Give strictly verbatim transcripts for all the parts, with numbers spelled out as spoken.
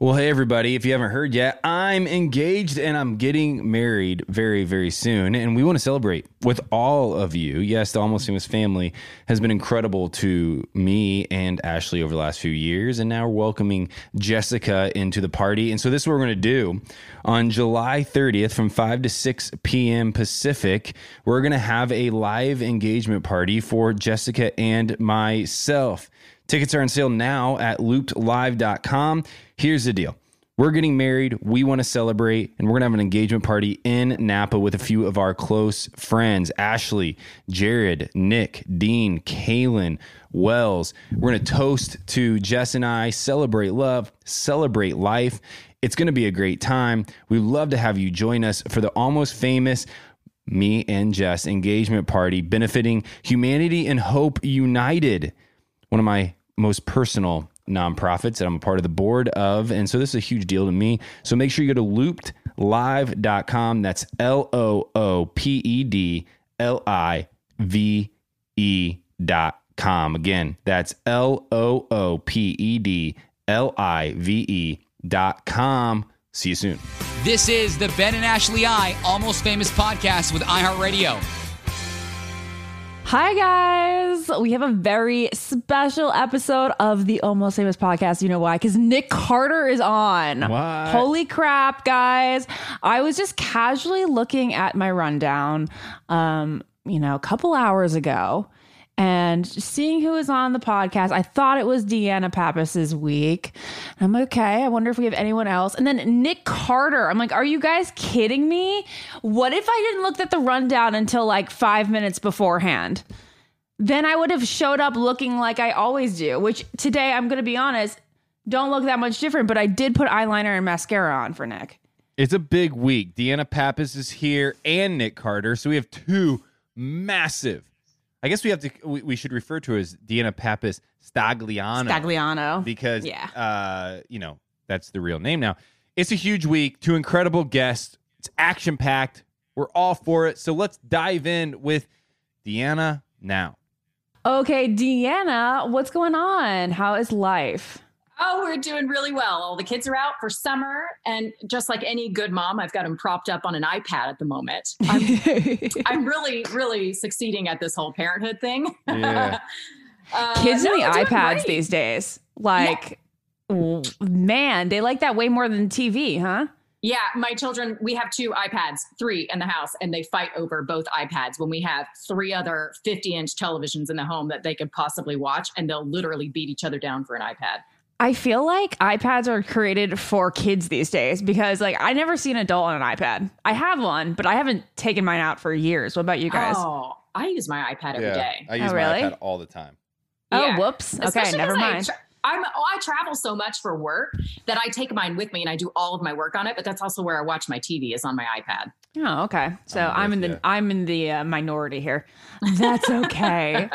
Well, hey, everybody, if you haven't heard yet, I'm engaged and I'm getting married very, very soon. And we want to celebrate with all of you. Yes, the Almost Famous family has been incredible to me and Ashley over the last few years. And now we're welcoming Jessica into the party. And so this is what we're going to do. On July thirtieth from five to six p.m. Pacific, we're going to have a live engagement party for Jessica and myself. Tickets are on sale now at looped live dot com. Here's the deal. We're getting married. We want to celebrate, and we're going to have an engagement party in Napa with a few of our close friends, Ashley, Jared, Nick, Dean, Kaylin, Wells. We're going to toast to Jess and I, celebrate love, celebrate life. It's going to be a great time. We'd love to have you join us for the Almost Famous Me and Jess engagement party benefiting Humanity and Hope United, one of my most personal nonprofits that I'm a part of the board of. And so this is a huge deal to me. So make sure you go to looped live dot com. That's L O O P E D L I V E dot com. Again, that's L O O P E D L I V E dot com. See you soon. This is the Ben and Ashley I Almost Famous podcast with iHeartRadio. Hi, guys. We have a very special episode of the Almost Famous podcast. You know why? Because Nick Carter is on. What? Holy crap, guys. I was just casually looking at my rundown, um, you know, a couple hours ago and seeing who was on the podcast. I thought it was Deanna Pappas' week. I'm like, okay, I wonder if we have anyone else. And then Nick Carter. I'm like, are you guys kidding me? What if I didn't look at the rundown until like five minutes beforehand? Then I would have showed up looking like I always do, which today, I'm going to be honest, don't look that much different, but I did put eyeliner and mascara on for Nick. It's a big week. Deanna Pappas is here and Nick Carter. So we have two massive, I guess we have to, we, we should refer to her as Deanna Pappas Stagliano. Stagliano. Because, yeah. uh, you know, that's the real name now. It's a huge week. Two incredible guests. It's action-packed. We're all for it. So let's dive in with Deanna now. Okay, Deanna, what's going on? How is life? Oh, we're doing really well. All the kids are out for summer. And just like any good mom, I've got them propped up on an iPad at the moment. I'm, I'm really, really succeeding at this whole parenthood thing. Yeah. uh, Kids no, and the doing iPads great. these days. Like, w- man, they like that way more than T V, huh? Yeah, my children, we have two iPads, three in the house, and they fight over both iPads when we have three other fifty-inch televisions in the home that they could possibly watch, and they'll literally beat each other down for an iPad. I feel like iPads are created for kids these days because, like, I never see an adult on an iPad. I have one, but I haven't taken mine out for years. What about you guys? Oh, I use my iPad every yeah, day. I use Oh, my really? iPad all the time. Oh, Yeah. whoops. Okay, Especially never 'cause I mind. tra- I'm, oh, I travel so much for work that I take mine with me and I do all of my work on it. But that's also where I watch my T V is on my iPad. Oh, okay. So I'm I'm, in with the ya. I'm in the uh, minority here. That's okay.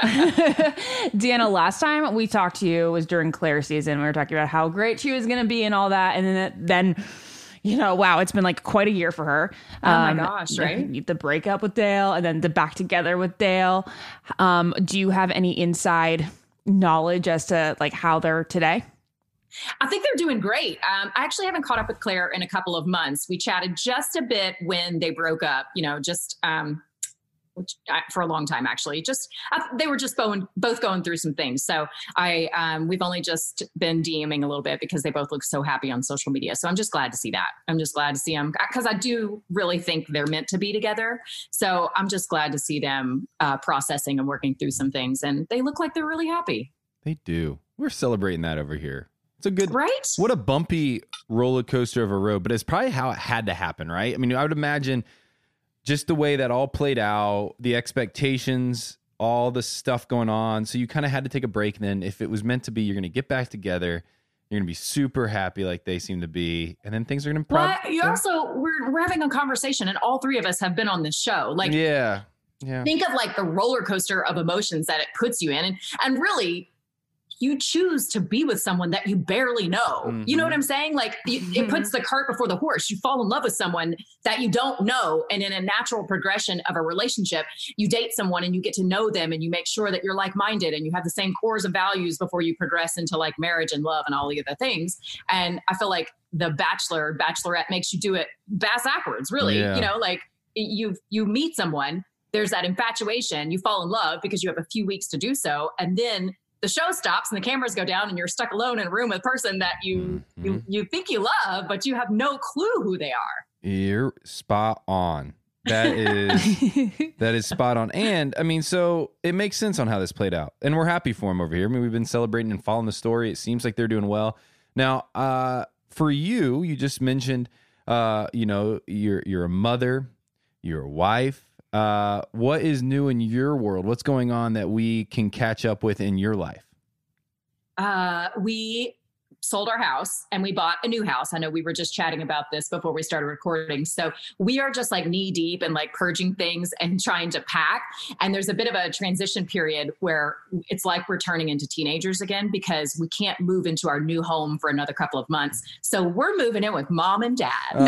Deanna, last time we talked to you was during Claire season. We were talking about how great she was going to be and all that, and then then you know, wow, it's been like quite a year for her. Oh my gosh, right? The breakup with Dale and then the back together with Dale. Um, do you have any inside knowledge as to like how they're today? I think they're doing great. Um, I actually haven't caught up with Claire in a couple of months. We chatted just a bit when they broke up, you know, just um, which, uh, for a long time, actually. Just uh, they were just both, both going through some things. So I um, we've only just been DMing a little bit because they both look so happy on social media. So I'm just glad to see that. I'm just glad to see them because I do really think they're meant to be together. So I'm just glad to see them uh, processing and working through some things. And they look like they're really happy. They do. We're celebrating that over here. It's a good, right? What a bumpy roller coaster of a road, but it's probably how it had to happen, right? I mean, I would imagine just the way that all played out, the expectations, all the stuff going on. So you kind of had to take a break. And then if it was meant to be, you're going to get back together. You're going to be super happy like they seem to be. And then things are going to Well, probably... you also, we're, we're having a conversation and all three of us have been on this show. Like, yeah, yeah. think of like the roller coaster of emotions that it puts you in. And, and really, you choose to be with someone that you barely know. Mm-hmm. You know what I'm saying? Like it, it puts the cart before the horse. You fall in love with someone that you don't know. And in a natural progression of a relationship, you date someone and you get to know them and you make sure that you're like-minded and you have the same cores of values before you progress into like marriage and love and all the other things. And I feel like the Bachelor, Bachelorette makes you do it bass backwards, really. Yeah. You know, like you you meet someone, there's that infatuation, you fall in love because you have a few weeks to do so. And then the show stops and the cameras go down and you're stuck alone in a room with a person that you, mm-hmm. you, you think you love, but you have no clue who they are. You're spot on. That is, that is spot on. And I mean, so it makes sense on how this played out and we're happy for him over here. I mean, we've been celebrating and following the story. It seems like they're doing well. Now, uh, for you, you just mentioned, uh, you know, you're, you're a mother, you're a wife. Uh, what is new in your world? What's going on that we can catch up with in your life? Uh, we sold our house and we bought a new house. I know we were just chatting about this before we started recording. So we are just like knee deep and like purging things and trying to pack. And there's a bit of a transition period where it's like we're turning into teenagers again because we can't move into our new home for another couple of months. So we're moving in with mom and dad. Oh.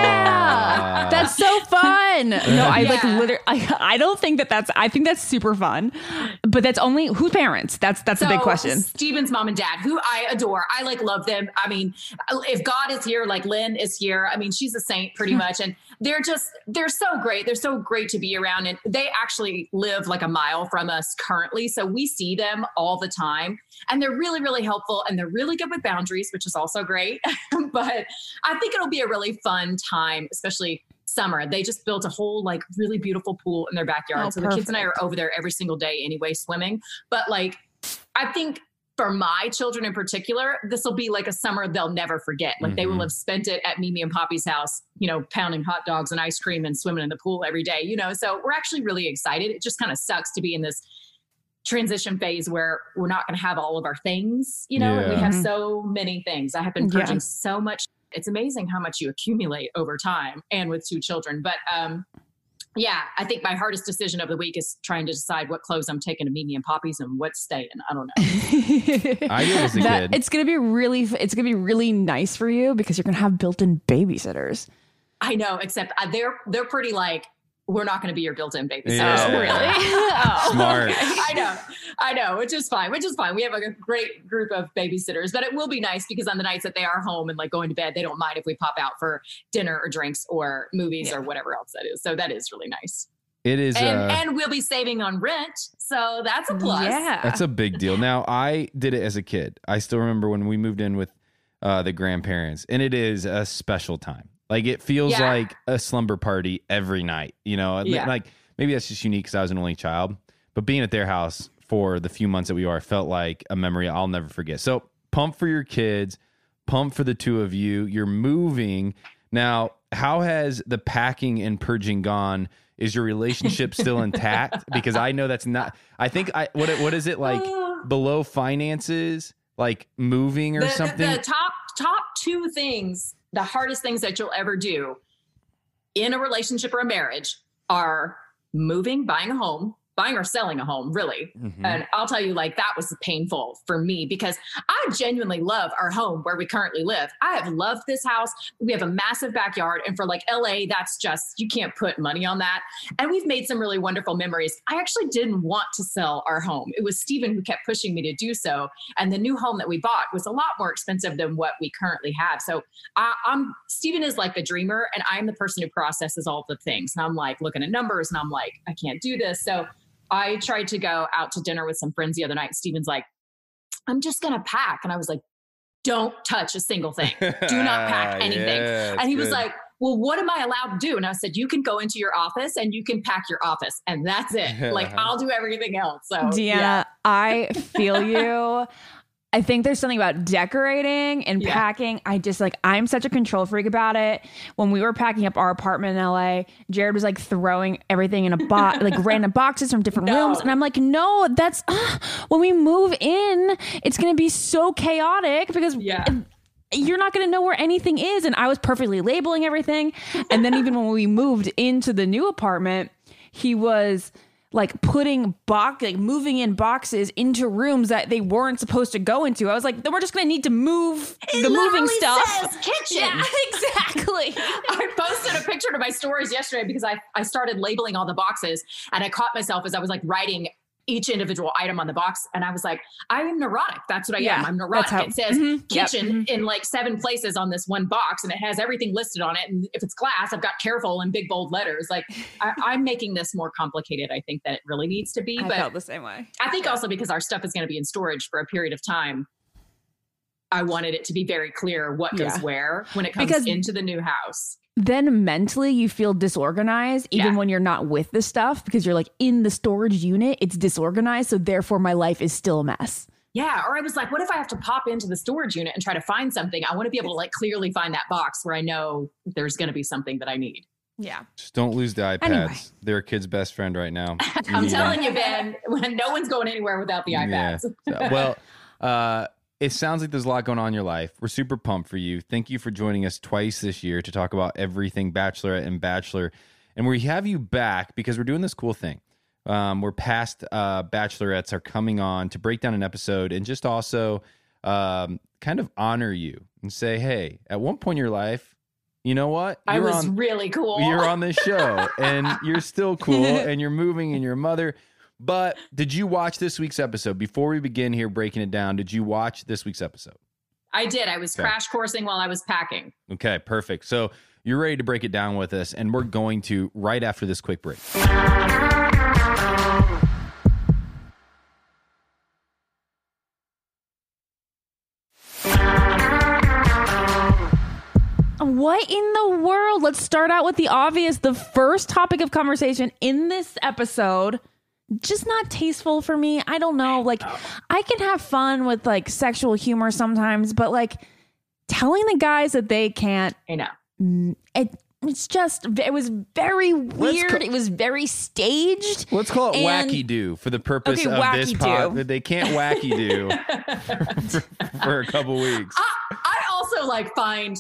Yeah. That's so fun. No, I yeah. like literally, I, I don't think that that's, I think that's super fun, but that's only whose parents? That's, that's so a big question. Steven's mom and dad, who I adore. I like love them. I mean, if God is here, like Lynn is here, I mean, she's a saint pretty much. And they're just, they're so great. They're so great to be around. And they actually live like a mile from us currently. So we see them all the time and they're really, really helpful. And they're really good with boundaries, which is also great. But I think it'll be a really fun time, especially summer. They just built a whole like really beautiful pool in their backyard. Oh, so perfect. The kids and I are over there every single day anyway, swimming. But like, I think for my children in particular, this will be like a summer they'll never forget. Like mm-hmm. they will have spent it at Mimi and Poppy's house, you know, pounding hot dogs and ice cream and swimming in the pool every day, you know? So we're actually really excited. It just kind of sucks to be in this transition phase where we're not going to have all of our things, you know, yeah. and we have so many things. I have been purging yeah. so much. It's amazing how much you accumulate over time and with two children. But, um, yeah, I think my hardest decision of the week is trying to decide what clothes I'm taking to Mimi and Poppy's and what's staying. I don't know. I did as a that, kid. It's gonna be really, it's gonna be really nice for you because you're gonna have built-in babysitters. I know, except uh, they're they're pretty like, we're not going to be your built-in babysitter. Yeah. Oh, really? Oh. Smart. I know. I know, which is fine, which is fine. We have a great group of babysitters, but it will be nice because on the nights that they are home and like going to bed, they don't mind if we pop out for dinner or drinks or movies yeah. or whatever else that is. So that is really nice. It is. And, uh, and we'll be saving on rent. So that's a plus. Yeah. That's a big deal. Now, I did it as a kid. I still remember when we moved in with uh, the grandparents, and it is a special time. Like it feels yeah. like a slumber party every night, you know, yeah. like maybe that's just unique because I was an only child, but being at their house for the few months that we are felt like a memory I'll never forget. So pump for your kids, pump for the two of you. You're moving. Now, how has the packing and purging gone? Is your relationship still intact? Because I know that's not, I think I, what, what is it like below finances, like moving or the, something? The, the top, top two things. The hardest things that you'll ever do in a relationship or a marriage are moving, buying a home, buying or selling a home, really. Mm-hmm. And I'll tell you, like, that was painful for me because I genuinely love our home where we currently live. I have loved this house. We have a massive backyard. And for like L A, that's just, you can't put money on that. And we've made some really wonderful memories. I actually didn't want to sell our home. It was Steven who kept pushing me to do so. And the new home that we bought was a lot more expensive than what we currently have. So I, I'm, Steven is like the dreamer and I'm the person who processes all the things. And I'm like looking at numbers and I'm like, I can't do this. So I tried to go out to dinner with some friends the other night. Steven's like, I'm just going to pack. And I was like, don't touch a single thing. Do not pack anything. Yeah, and he good. was like, well, what am I allowed to do? And I said, you can go into your office and you can pack your office. And that's it. Like, I'll do everything else. So, Deanna, yeah. I feel you. I think there's something about decorating and yeah. packing. I just like, I'm such a control freak about it. When we were packing up our apartment in L A, Jared was like throwing everything in a box, like random boxes from different no. rooms. And I'm like, no, that's uh, when we move in, it's going to be so chaotic because yeah. you're not going to know where anything is. And I was perfectly labeling everything. And then even when we moved into the new apartment, he was like putting box, like moving in boxes into rooms that they weren't supposed to go into. I was like, then we're just going to need to move It the moving literally stuff. says kitchen. Yeah, exactly. I posted a picture to my stories yesterday because I, I started labeling all the boxes, and I caught myself as I was like writing each individual item on the box. And I was like, I am neurotic. That's what I Yeah, am. I'm neurotic. how- it says mhm, yep, kitchen mhm. in like seven places on this one box, and it has everything listed on it. And if it's glass, I've got careful in big bold letters. Like I, I'm making this more complicated, I think, than it really needs to be. I but felt the same way. I think also because our stuff is going to be in storage for a period of time, I wanted it to be very clear what goes Yeah. where when it comes Because- into the new house. Then mentally you feel disorganized even Yeah. when you're not with the stuff because you're like in the storage unit, it's disorganized. So therefore my life is still a mess. Yeah. Or I was like, what if I have to pop into the storage unit and try to find something? I want to be able to like clearly find that box where I know there's going to be something that I need. Yeah. Just don't lose the iPads. Anyway. They're a kid's best friend right now. You I'm need telling them. you, Ben, when no one's going anywhere without the iPads. Yeah. So, well, uh, it sounds like there's a lot going on in your life. We're super pumped for you. Thank you for joining us twice this year to talk about everything Bachelorette and Bachelor. And we have you back because we're doing this cool thing. Um, we're past uh, Bachelorettes are coming on to break down an episode and just also um, kind of honor you and say, hey, at one point in your life, you know what? I You're was on, really cool. you're on this show and you're still cool and you're moving and you're a mother. But did you watch this week's episode? Before we begin here breaking it down, did you watch this week's episode? I did. I was Okay. crash coursing while I was packing. Okay, perfect. So you're ready to break it down with us, and we're going to right after this quick break. What in the world? Let's start out with the obvious. The first topic of conversation in this episode, just not tasteful for me. I don't know. Like, I can have fun with like sexual humor sometimes, but like telling the guys that they can't, I know. mm, it, it's just, it was very weird. co- it was very staged. Let's call it And- wacky do for the purpose Okay, of this wacky pod. do. They can't wacky do for, for a couple weeks. I, I also like find,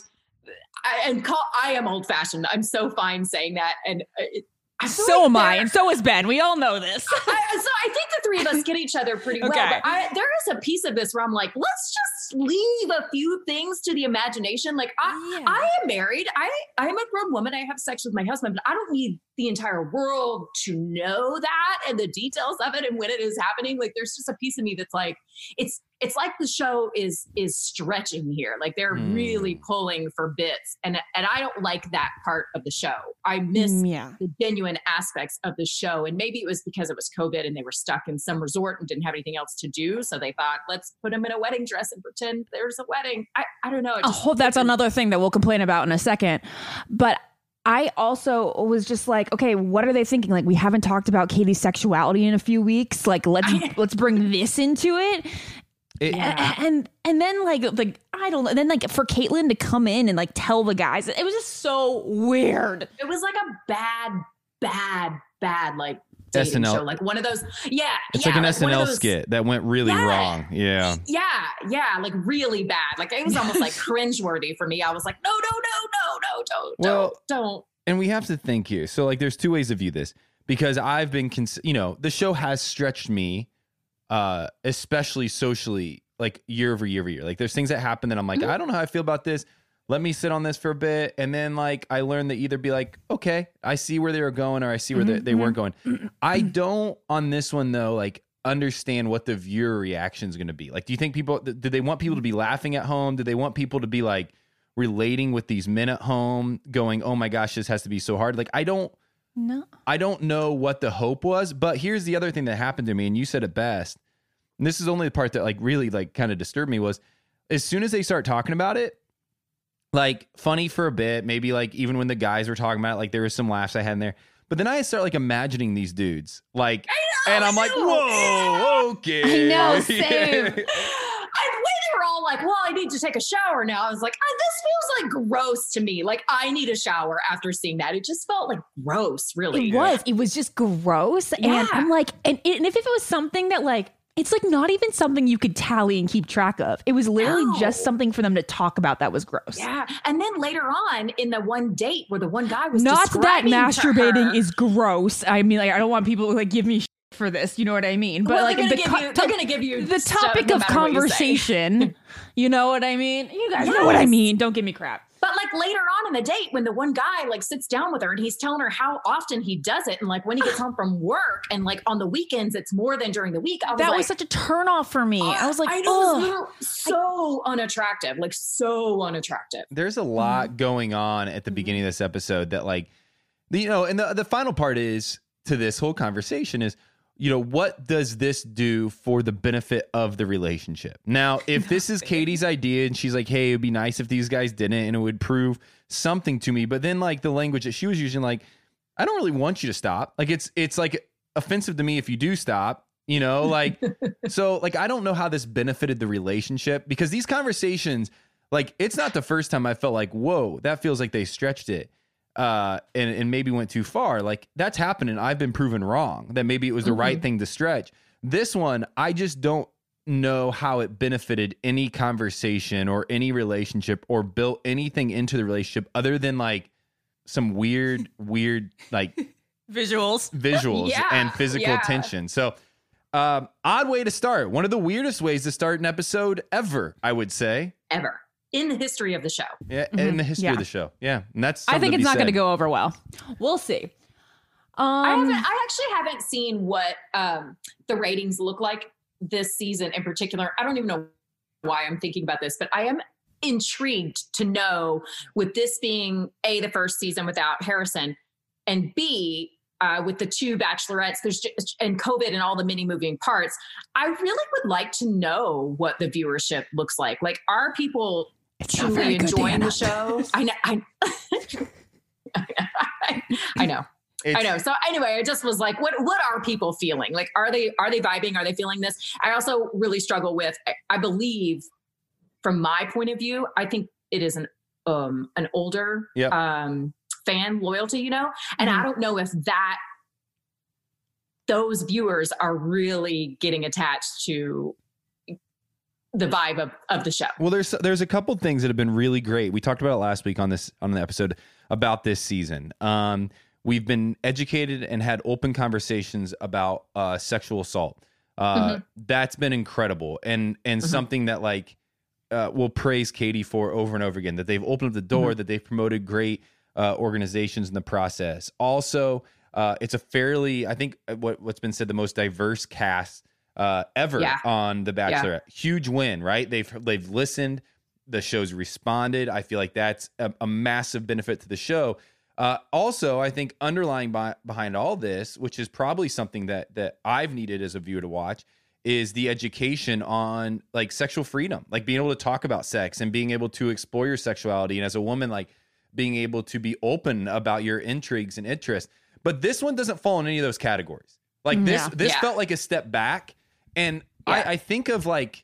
I, and call, I am old fashioned. I'm so fine saying that. And it, I feel So like am I, there- and so is Ben. We all know this. I, so I think the three of us get each other pretty well. Okay. But I, there is a piece of this where I'm like, let's just leave a few things to the imagination. Like I, Yeah. I am married. I, I am a grown woman. I have sex with my husband, but I don't need the entire world to know that and the details of it and when it is happening. Like there's just a piece of me that's like, it's, it's like the show is, is stretching here. Like they're Hmm. really pulling for bits. And, and I don't like that part of the show. I miss Mm, yeah. the genuine aspects of the show. And maybe it was because it was COVID and they were stuck in some resort and didn't have anything else to do. So they thought, let's put them in a wedding dress and pretend there's a wedding. I, I don't know. It just- Oh, that's another thing that we'll complain about in a second. But I also was just like, okay, what are they thinking? Like, we haven't talked about Katie's sexuality in a few weeks. Like, let's let's bring this into it. It- And, and and then like like I don't know. Then like for Caitlyn to come in and like tell the guys, it was just so weird. It was like a bad, bad, bad, like dating S N L. show. Like one of those. Yeah. It's yeah, like an one S N of L those- skit that went really Yeah. wrong. Yeah. Yeah. Yeah. Like really bad. Like it was almost like cringeworthy for me. I was like, no, no, no, no, no, don't, Well, don't, don't. And we have to think here. So, like, there's two ways to view this because I've been, cons- you know, the show has stretched me, uh, especially socially, like year over year over year. Like, there's things that happen that I'm like, I don't know how I feel about this. Let me sit on this for a bit. And then, like, I learned to either be like, okay, I see where they were going or I see where they, they weren't going. I don't, on this one, though, like, understand what the viewer reaction is going to be. Like, do you think people, th- do they want people to be laughing at home? Do they want people to be like, relating with these men at home going, oh my gosh, this has to be so hard. Like, I don't, No. I don't know what the hope was, but here's the other thing that happened to me. And you said it best. And this is only the part that like really like kind of disturbed me was as soon as they start talking about it, like funny for a bit, maybe like even when the guys were talking about it, like there was some laughs I had in there, but then I start like imagining these dudes like, I know, and I'm like, I know. whoa, okay. I know, Yeah. same. I, the way they were all like, well, I need to take a shower now. I was like, oh, this feels like gross to me. Like I need a shower after seeing that. It just felt like gross, really. It was. It was just gross. Yeah. And I'm like, and, and if it was something that like it's like not even something you could tally and keep track of. It was literally No. just something for them to talk about that was gross. Yeah. And then later on in the one date where the one guy was Not that describing to masturbating her- is gross. I mean, like, I don't want people to like give me shit for this. You know what I mean? But Well, like they're the gonna give you- they're gonna give you the stuff topic no of matter what you say. conversation. You know what I mean? You guys know what I Yes. mean. Don't give me crap. But like later on in the date, when the one guy like sits down with her and he's telling her how often he does it, and like when he gets home from work, and like on the weekends, it's more than during the week. I was That like, was such a turnoff for me. I was like, I know, it was oh, literally so unattractive, like so unattractive. There's a lot going on at the beginning of this episode that, like, you know, and the, the final part is to this whole conversation is, you know, what does this do for the benefit of the relationship? Now, if this is Katie's idea and she's like, hey, it'd be nice if these guys didn't and it would prove something to me. But then like the language that she was using, like, I don't really want you to stop. Like, it's, it's like offensive to me if you do stop, you know, like, so like, I don't know how this benefited the relationship, because these conversations, like, it's not the first time I felt like, whoa, that feels like they stretched it. Uh, and, and maybe went too far. Like, that's happened, and I've been proven wrong that maybe it was the Mm-hmm. right thing to stretch. This one, I just don't know how it benefited any conversation or any relationship or built anything into the relationship other than like some weird, weird like visuals. visuals Yeah, and physical yeah. tension. So, um, odd way to start. One of the weirdest ways to start an episode ever, I would say. Ever in the history of the show. Yeah, in the history Yeah. of the show. Yeah, and that's. I something think to it's be not going to said. go over well. We'll see. Um, I haven't. I actually haven't seen what um, the ratings look like this season in particular. I don't even know why I'm thinking about this, but I am intrigued to know, with this being A, the first season without Harrison, and B, uh, with the two bachelorettes, there's just, and COVID and all the many moving parts. I really would like to know what the viewership looks like. Like, are people It's not truly very good, enjoying Diana. the show? I know. I, I know. I It's- know. So anyway, it just was like, what what are people feeling? Like, are they are they vibing? Are they feeling this? I also really struggle with. I- I believe, from my point of view, I think it is an um an older Yep. um fan loyalty, you know, and Mhm. I don't know if that those viewers are really getting attached to the vibe of, of the show. Well, there's there's a couple things that have been really great. We talked about it last week on this on the episode about this season. Um, we've been educated and had open conversations about uh, sexual assault. Uh, Mhm. That's been incredible, and and Mhm. something that like uh, we'll praise Katie for over and over again. That they've opened up the door. Mhm. That they've promoted great uh, organizations in the process. Also, uh, it's a fairly, I think, uh, what what's been said, the most diverse cast uh, ever Yeah. on The Bachelorette. Huge win, right? They've they've listened. The show's responded. I feel like that's a, a massive benefit to the show. Uh, also, I think underlying by, behind all this, which is probably something that that I've needed as a viewer to watch, is the education on like sexual freedom, like being able to talk about sex and being able to explore your sexuality, and as a woman, like being able to be open about your intrigues and interests. But this one doesn't fall in any of those categories. Like this, Yeah. this Yeah. felt like a step back. And Yeah. I, I think of like,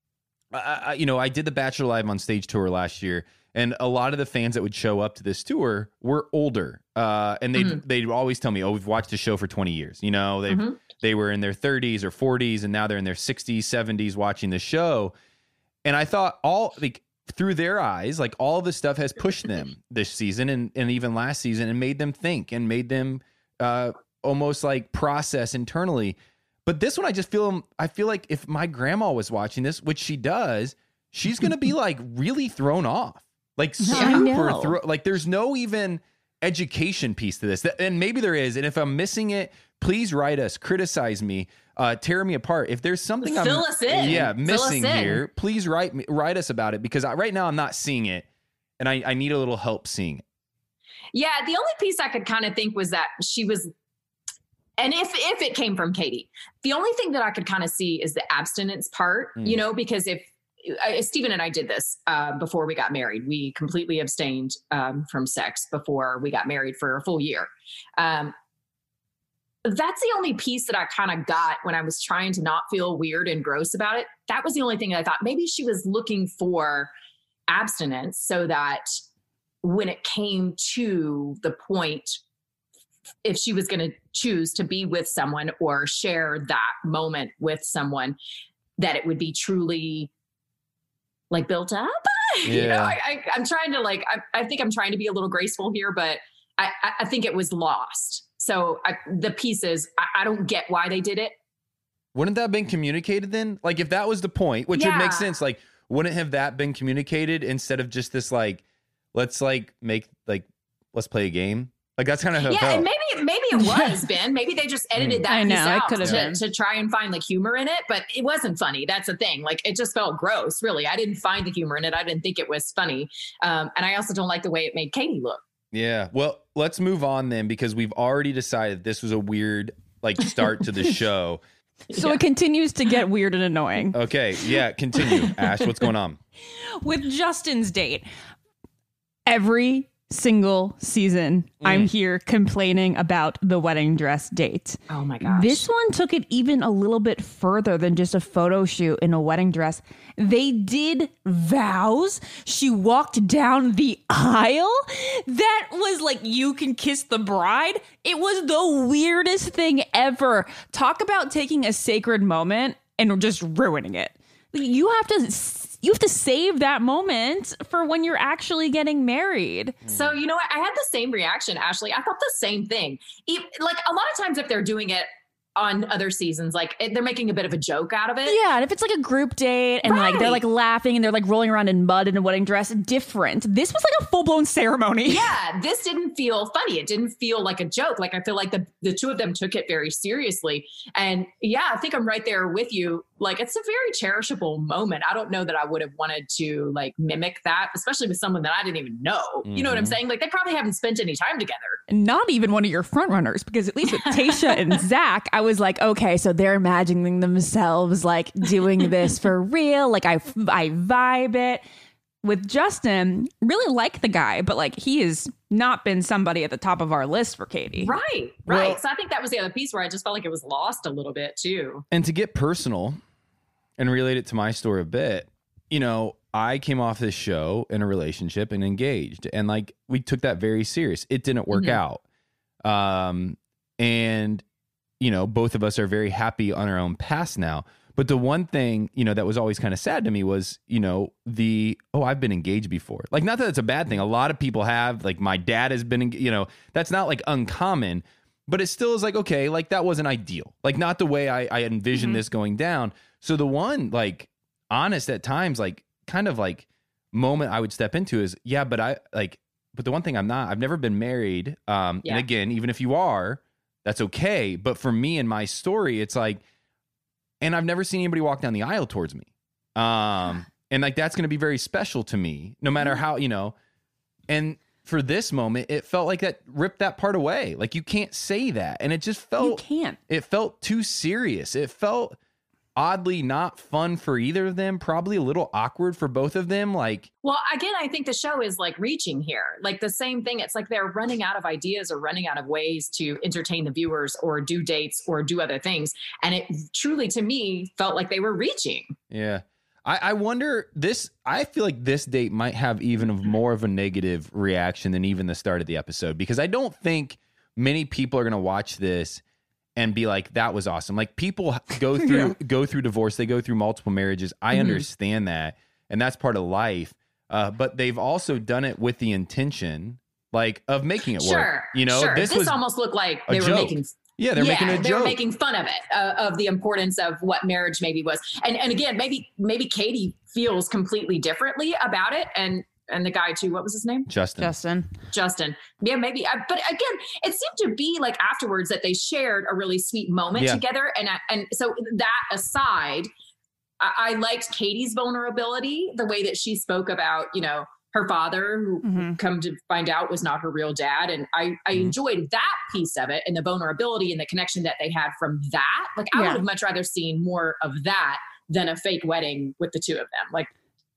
I, I, you know, I did the Bachelor Live on Stage tour last year, and a lot of the fans that would show up to this tour were older, uh, and they would Mhm. they'd always tell me, "Oh, we've watched the show for twenty years." You know, they Mhm. they were in their thirties or forties, and now they're in their sixties, seventies watching the show. And I thought all like through their eyes, like all this stuff has pushed them this season and and even last season, and made them think and made them uh, almost like process internally. But this one, I just feel I feel like if my grandma was watching this, which she does, she's gonna be like really thrown off, like I super know. thro- like there's no even education piece to this, and maybe there is. And if I'm missing it, please write us, criticize me, uh, tear me apart. If there's something Fill I'm us in. yeah Fill us missing in. here, please write me write us about it, because I, right now I'm not seeing it, and I, I need a little help seeing it. Yeah, the only piece I could kind of think was that she was, and if if it came from Katie, the only thing that I could kind of see is the abstinence part, Mm. you know, because if uh, Stephen and I did this uh, before we got married, we completely abstained um, from sex before we got married for a full year. Um, that's the only piece that I kind of got when I was trying to not feel weird and gross about it. That was the only thing that I thought maybe she was looking for abstinence so that when it came to the point if she was going to choose to be with someone or share that moment with someone, that it would be truly like built up. Yeah. You know, I, I, I'm trying to like, I, I think I'm trying to be a little graceful here, but I, I think it was lost. So I, the pieces, I, I don't get why they did it. Wouldn't that have been communicated then? Like if that was the point, which yeah. would make sense, like wouldn't have that been communicated instead of just this like, let's like make like, let's play a game? Like that's kind of how yeah, it felt. and maybe maybe it was, Ben. Maybe they just edited that I piece know, it out could have to, been. to try and find like humor in it, but it wasn't funny. That's the thing. Like it just felt gross, really. I didn't find the humor in it. I didn't think it was funny. Um, and I also don't like the way it made Katie look. Yeah. Well, let's move on then because we've already decided this was a weird like start to the show. So Yeah. it continues to get weird and annoying. Okay. Yeah. Continue. Ash, what's going on? With Justin's date, every single season, Mm. I'm here complaining about the wedding dress date. Oh my gosh. This one took it even a little bit further than just a photo shoot in a wedding dress. They did vows. She walked down the aisle. That was like, you can kiss the bride. It was the weirdest thing ever. Talk about taking a sacred moment and just ruining it. You have to you have to save that moment for when you're actually getting married. So, you know what? I had the same reaction, Ashley. I thought the same thing. E- Like a lot of times if they're doing it on other seasons, like it, they're making a bit of a joke out of it. Yeah, and if it's like a group date and like they're Right. like laughing and they're like rolling around in mud in a wedding dress, different. This was like a full-blown ceremony. Yeah, this didn't feel funny. It didn't feel like a joke. Like I feel like the, the two of them took it very seriously. And yeah, I think I'm right there with you. Like it's a very cherishable moment. I don't know that I would have wanted to like mimic that, especially with someone that I didn't even know. You know what I'm Mhm. saying? Like they probably haven't spent any time together. Not even one of your front runners, because at least with Tayshia and Zach, I was like, okay, so they're imagining themselves like doing this for real. Like I, I vibe it. With Justin, really like the guy, but like he has not been somebody at the top of our list for Katie. Right, right. Well- so I think that was the other piece where I just felt like it was lost a little bit too. And to get personal and relate it to my story a bit, you know, I came off this show in a relationship and engaged, and like we took that very serious. It didn't work Mhm. out. Um, and, you know, both of us are very happy on our own paths now. But the one thing, you know, that was always kind of sad to me was, you know, the, oh, I've been engaged before. Like, not that that's a bad thing. A lot of people have, like, my dad has been, you know, that's not like uncommon, but it still is like, okay, like that wasn't ideal. Like, not the way I, I envisioned Mhm. this going down. So the one, like, honest at times, like, kind of like moment I would step into is, yeah, but I, like, but the one thing I'm not, I've never been married. Um, Yeah. And again, even if you are, that's okay. But for me and my story, it's like, and I've never seen anybody walk down the aisle towards me. Um, and like, that's going to be very special to me, no matter how, you know, and for this moment, it felt like that ripped that part away. Like you can't say that. And it just You felt, can't. it felt too serious. It felt oddly not fun for either of them, probably a little awkward for both of them. Like, Well, again, I think the show is like reaching here. Like the same thing. It's like they're running out of ideas or running out of ways to entertain the viewers or do dates or do other things. And it truly, to me, felt like they were reaching. yeah. I, I wonder this, I feel like this date might have even of more of a negative reaction than even the start of the episode, because I don't think many people are going to watch this and be like, that was awesome. Like people go through, go through divorce. They go through multiple marriages. I Mhm. understand that. And that's part of life. Uh, but they've also done it with the intention like of making it Sure. work. You know, sure. this, This, was, almost looked like a they were joke. making yeah, they're yeah, making a they joke. were making fun of it, uh, of the importance of what marriage maybe was. And and again, maybe maybe Katie feels completely differently about it, and and the guy too. What was his name? Justin. Justin. Justin. Yeah, maybe. I, but again, it seemed to be like afterwards that they shared a really sweet moment Yeah. together. And I, and so that aside, I, I liked Katie's vulnerability, the way that she spoke about, you know, her father, who Mhm. come to find out was not her real dad. And I, I Mhm. enjoyed that piece of it and the vulnerability and the connection that they had from that. Like I Yeah. would have much rather seen more of that than a fake wedding with the two of them. Like,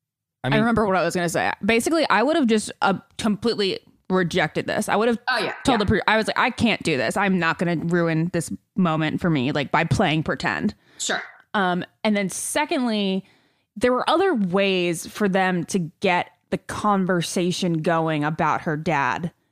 I I mean, remember what I was going to say. Basically, I would have just uh, completely rejected this. I would have oh yeah. told yeah. the pre- I was like, I can't do this. I'm not going to ruin this moment for me, like by playing pretend. Sure. Um, and then secondly, there were other ways for them to get the conversation going about her dad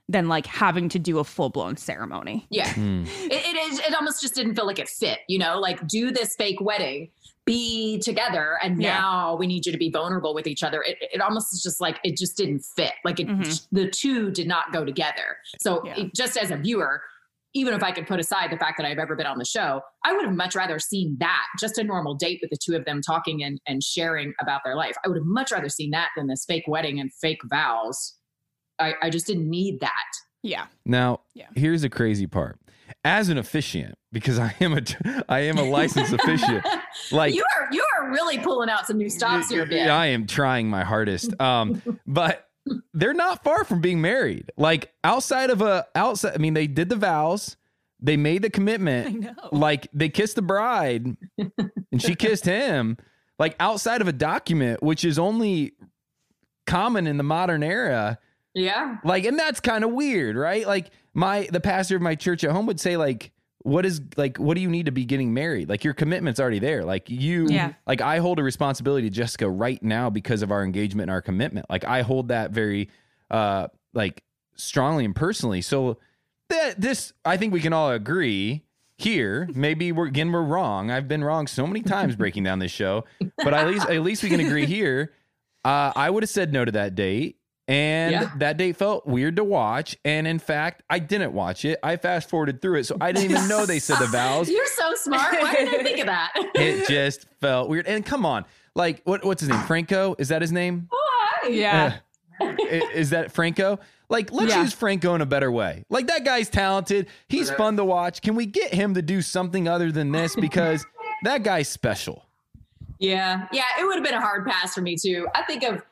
than like having to do a full blown ceremony. Yeah. Mm. It, it is. It almost just didn't feel like it fit, you know, like do this fake wedding, be together. And yeah. now we need you to be vulnerable with each other. It, it almost is just like, it just didn't fit. Like it, mm-hmm. the two did not go together. So yeah. it, just as a viewer, even if I could put aside the fact that I've ever been on the show, I would have much rather seen that, just a normal date with the two of them talking and, and sharing about their life. I would have much rather seen that than this fake wedding and fake vows. I, I just didn't need that. Yeah. Now, yeah. here's the crazy part. As an officiant, because I am a, I am a licensed officiant. Like you are, you are really pulling out some new stops here, Ben. I am trying my hardest. Um, but they're not far from being married. Like outside of a outside, I mean, they did the vows, they made the commitment. I know. Like they kissed the bride, and she kissed him. Like outside of a document, which is only common in the modern era. Yeah. Like, and that's kind of weird, right? Like my, the pastor of my church at home would say like, what is like, what do you need to be getting married? Like your commitment's already there. Like you, yeah. like I hold a responsibility to Jessica right now because of our engagement and our commitment. Like I hold that very, uh, like strongly and personally. So that this, I think we can all agree here. Maybe we're, again, we're wrong. I've been wrong so many times breaking down this show, but at least, at least we can agree here. Uh, I would have said no to that date. And yeah. that date felt weird to watch. And in fact, I didn't watch it. I fast forwarded through it. So I didn't even know they said the vows. You're so smart. Why didn't I think of that? It just felt weird. And come on, like what, what's his name? Franco? Is that his name? Oh, hi. Yeah. Uh, is that Franco? Like, let's yeah. use Franco in a better way. Like that guy's talented. He's fun to watch. Can we get him to do something other than this? Because that guy's special. Yeah. Yeah. It would have been a hard pass for me too. I think of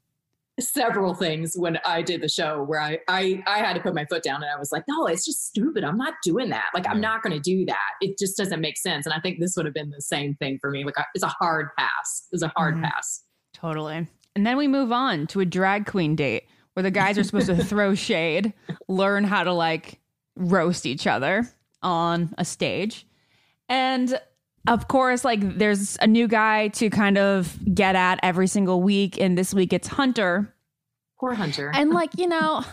several things when I did the show where I, I, I had to put my foot down and I was like, no, it's just stupid. I'm not doing that. Like, I'm not going to do that. It just doesn't make sense. And I think this would have been the same thing for me. Like it's a hard pass. It's a hard mm-hmm. pass. Totally. And then we move on to a drag queen date where the guys are supposed to throw shade, learn how to like roast each other on a stage. And of course, like there's a new guy to kind of get at every single week. And this week it's Hunter. Poor Hunter. And like, you know,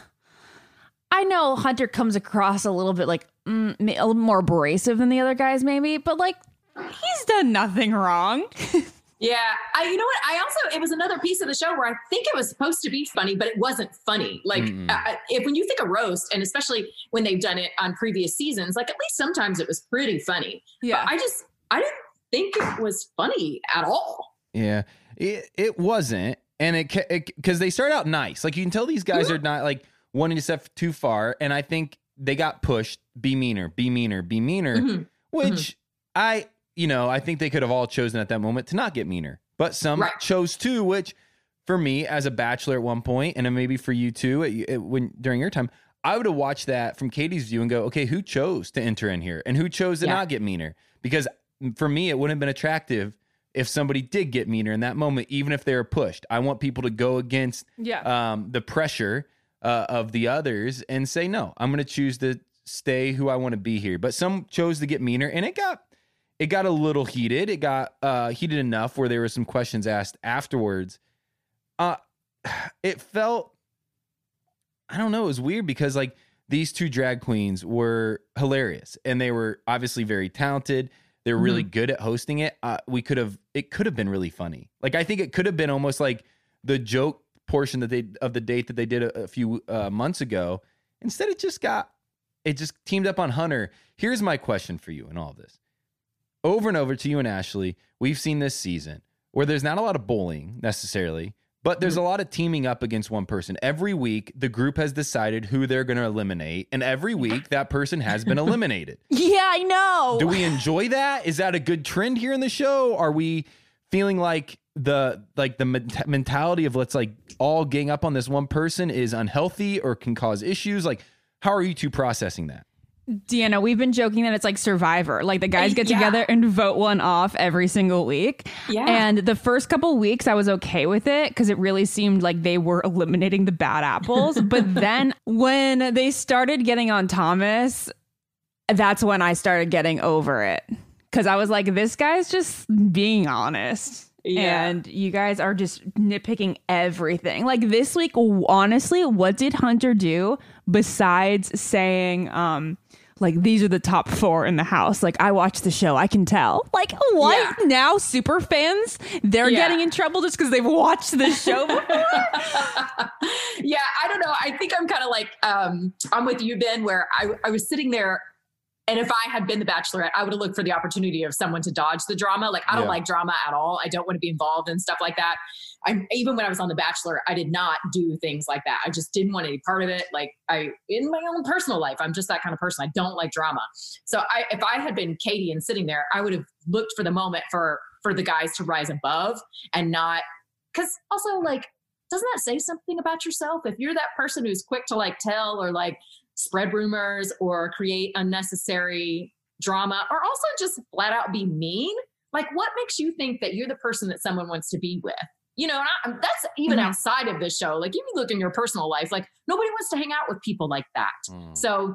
I know Hunter comes across a little bit like mm, a little more abrasive than the other guys, maybe. But like, he's done nothing wrong. Yeah. I, you know what? I also, it was another piece of the show where I think it was supposed to be funny, but it wasn't funny. Like mm. uh, if, when you think of roast, and especially when they've done it on previous seasons, like at least sometimes it was pretty funny. Yeah. But I just, I didn't think it was funny at all. Yeah, it, it wasn't. And it, because they start out nice. Like you can tell these guys mm-hmm. are not like wanting to step too far. And I think they got pushed, be meaner, be meaner, be meaner, mm-hmm. which mm-hmm. I, you know, I think they could have all chosen at that moment to not get meaner. But some right. chose to, which for me as a bachelor at one point, and then maybe for you too, it, it, when during your time, I would have watched that from Katie's view and go, okay, who chose to enter in here and who chose to yeah. not get meaner? Because for me, it wouldn't have been attractive if somebody did get meaner in that moment, even if they were pushed. I want people to go against yeah. um, the pressure uh, of the others and say, no, I'm going to choose to stay who I want to be here. But some chose to get meaner, and it got it got a little heated. It got uh, heated enough where there were some questions asked afterwards. Uh, it felt, I don't know, it was weird because like these two drag queens were hilarious, and they were obviously very talented. They're really mm-hmm. good at hosting it. Uh, we could have, it could have been really funny. Like, I think it could have been almost like the joke portion that they, of the date that they did a, a few uh, months ago. Instead, it just got, it just teamed up on Hunter. Here's my question for you in all of this. Over and over to you and Ashley, we've seen this season where there's not a lot of bullying necessarily, but there's a lot of teaming up against one person. Every week, the group has decided who they're going to eliminate, and every week, that person has been eliminated. Yeah, I know. Do we enjoy that? Is that a good trend here in the show? Are we feeling like the like the mentality of let's like all gang up on this one person is unhealthy or can cause issues? Like, how are you two processing that? Deanna, we've been joking that it's like Survivor. Like the guys get yeah. together and vote one off every single week. Yeah. And the first couple weeks I was okay with it because it really seemed like they were eliminating the bad apples. But then when they started getting on Thomas, that's when I started getting over it. Because I was like, this guy's just being honest. Yeah. And you guys are just nitpicking everything. Like this week, honestly, what did Hunter do besides saying, um, like, these are the top four in the house? Like, I watched the show. I can tell. Like, what? Yeah. Now super fans, they're Yeah. getting in trouble just because they've watched the show before? Yeah, I don't know. I think I'm kind of like, um, I'm with you, Ben, where I, I was sitting there. And if I had been the Bachelorette, I would have looked for the opportunity of someone to dodge the drama. Like, I don't Yeah. like drama at all. I don't want to be involved in stuff like that. I even when I was on The Bachelor, I did not do things like that. I just didn't want any part of it. Like, I in my own personal life, I'm just that kind of person. I don't like drama. So I, if I had been Katie and sitting there, I would have looked for the moment for for the guys to rise above and not, because also, like, doesn't that say something about yourself? If you're that person who's quick to like tell or like spread rumors or create unnecessary drama, or also just flat out be mean, like, what makes you think that you're the person that someone wants to be with? You know, and I, that's even Mhm. outside of this show. Like, you can look in your personal life, like, nobody wants to hang out with people like that. Mm. So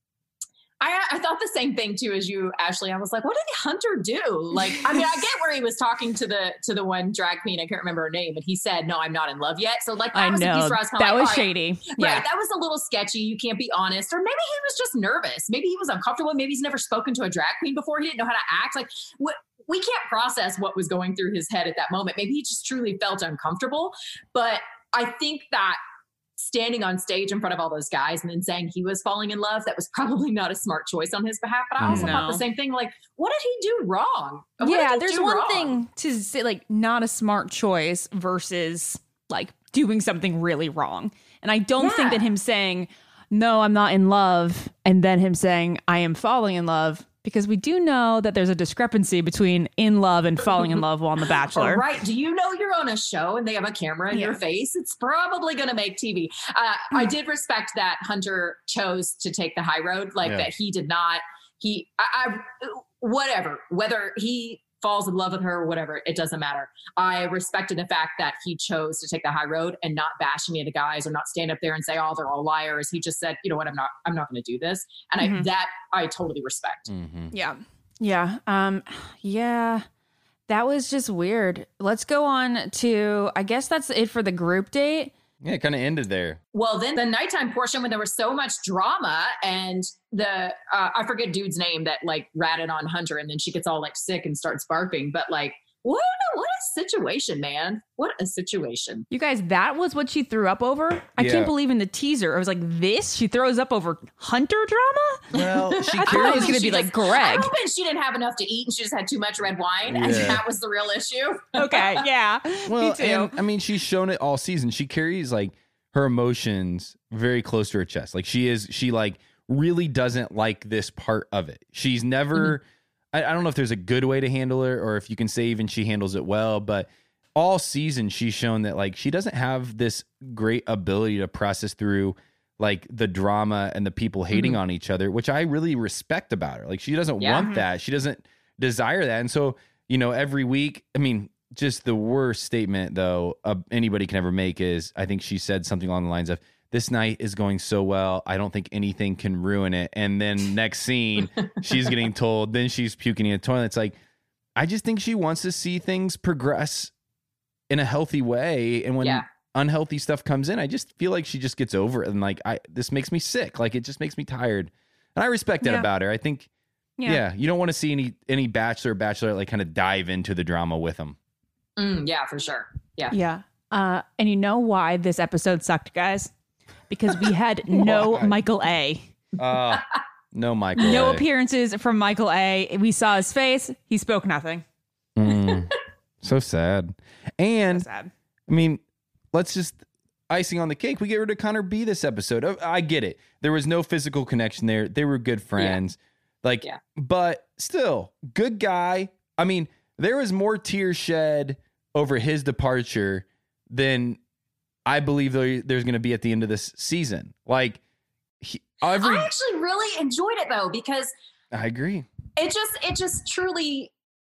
I, I thought the same thing too as you, Ashley. I was like, what did Hunter do? Like, I mean, I get where he was talking to the to the one drag queen, I can't remember her name, and he said, no, I'm not in love yet. So like, that I was the piece know. where I was kind That of like, was all right, shady. right, Yeah. that was a little sketchy. You can't be honest. Or maybe he was just nervous. Maybe he was uncomfortable. Maybe he's never spoken to a drag queen before. He didn't know how to act. Like, what, we can't process what was going through his head at that moment. Maybe he just truly felt uncomfortable. But I think that standing on stage in front of all those guys and then saying he was falling in love, that was probably not a smart choice on his behalf. But I also No. thought the same thing. Like, what did he do wrong? What did Yeah, he there's do one wrong? thing to say, like, not a smart choice versus like doing something really wrong. And I don't think Yeah. that him saying, no, I'm not in love, and then him saying, I am falling in love, because we do know that there's a discrepancy between in love and falling in love while on The Bachelor. Oh, right. Do you know you're on a show and they have a camera in Yeah. your face? It's probably going to make T V. Uh, I did respect that Hunter chose to take the high road, like Yeah. that he did not. He, I, I, whatever, whether he falls in love with her or whatever, it doesn't matter. I respected the fact that he chose to take the high road and not bash any of the guys or not stand up there and say, oh, they're all liars. He just said, you know what, I'm not, I'm not going to do this. And I, Mhm. that I totally respect. Mhm. Yeah. Yeah. Um, yeah. That was just weird. Let's go on to, I guess that's it for the group date. Yeah, it kind of ended there. Well, then the nighttime portion when there was so much drama and the, uh, I forget dude's name that like ratted on Hunter and then she gets all like sick and starts barking. But like, what, what a situation, man. What a situation. You guys, that was what she threw up over? I Yeah. can't believe in the teaser. I was like, this? She throws up over Hunter drama? Well, she I thought it was carries. going to She be like just- I'm Greg. hoping she didn't have enough to eat and she just had too much red wine. And Yeah. that was the real issue. Okay, yeah. Well, Me too. and, I mean, she's shown it all season. She carries like her emotions very close to her chest. Like she is, she like really doesn't like this part of it. She's never, I, I don't know if there's a good way to handle her or if you can say even she handles it well, but all season she's shown that like she doesn't have this great ability to process through like the drama and the people hating on each other, which I really respect about her. Like she doesn't Yeah. want that. She doesn't desire that. And so, you know, every week, I mean, just the worst statement though uh, anybody can ever make is I think she said something along the lines of, this night is going so well, I don't think anything can ruin it. And then next scene, she's getting told, then she's puking in the toilet. It's like, I just think she wants to see things progress in a healthy way. And when Yeah. unhealthy stuff comes in, I just feel like she just gets over it. And like, I, this makes me sick. Like, it just makes me tired. And I respect that Yeah. about her. I think, yeah. Yeah. you don't want to see any, any bachelor or bachelorette like kind of dive into the drama with them. Mm, yeah, for sure. Yeah. Yeah. Uh, and you know why this episode sucked, guys? Because we had no Why? Michael A. Uh, no, Michael. No A. appearances from Michael A. We saw his face. He spoke nothing. Mm, so sad. And So sad. I mean, let's just icing on the cake. We get rid of Connor B this episode. I, I get it. There was no physical connection there. They were good friends. Like, Yeah. but still, good guy. I mean, there was more tears shed over his departure than I believe there, there's going to be at the end of this season. Like, he, every. I actually really enjoyed it though, because I agree. it just it just truly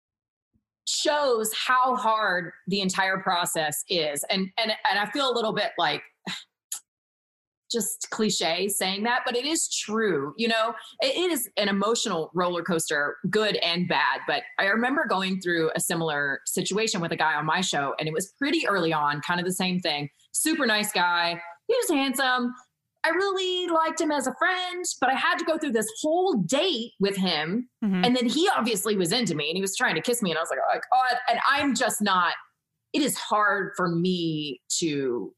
shows how hard the entire process is. And and and I feel a little bit like just cliche saying that, but it is true. You know, it, it is an emotional roller coaster, good and bad. But I remember going through a similar situation with a guy on my show, and it was pretty early on, kind of the same thing. Super nice guy. He was handsome. I really liked him as a friend, but I had to go through this whole date with him. Mm-hmm. And then he obviously was into me and he was trying to kiss me. And I was like, oh, oh, and I'm just not, it is hard for me to,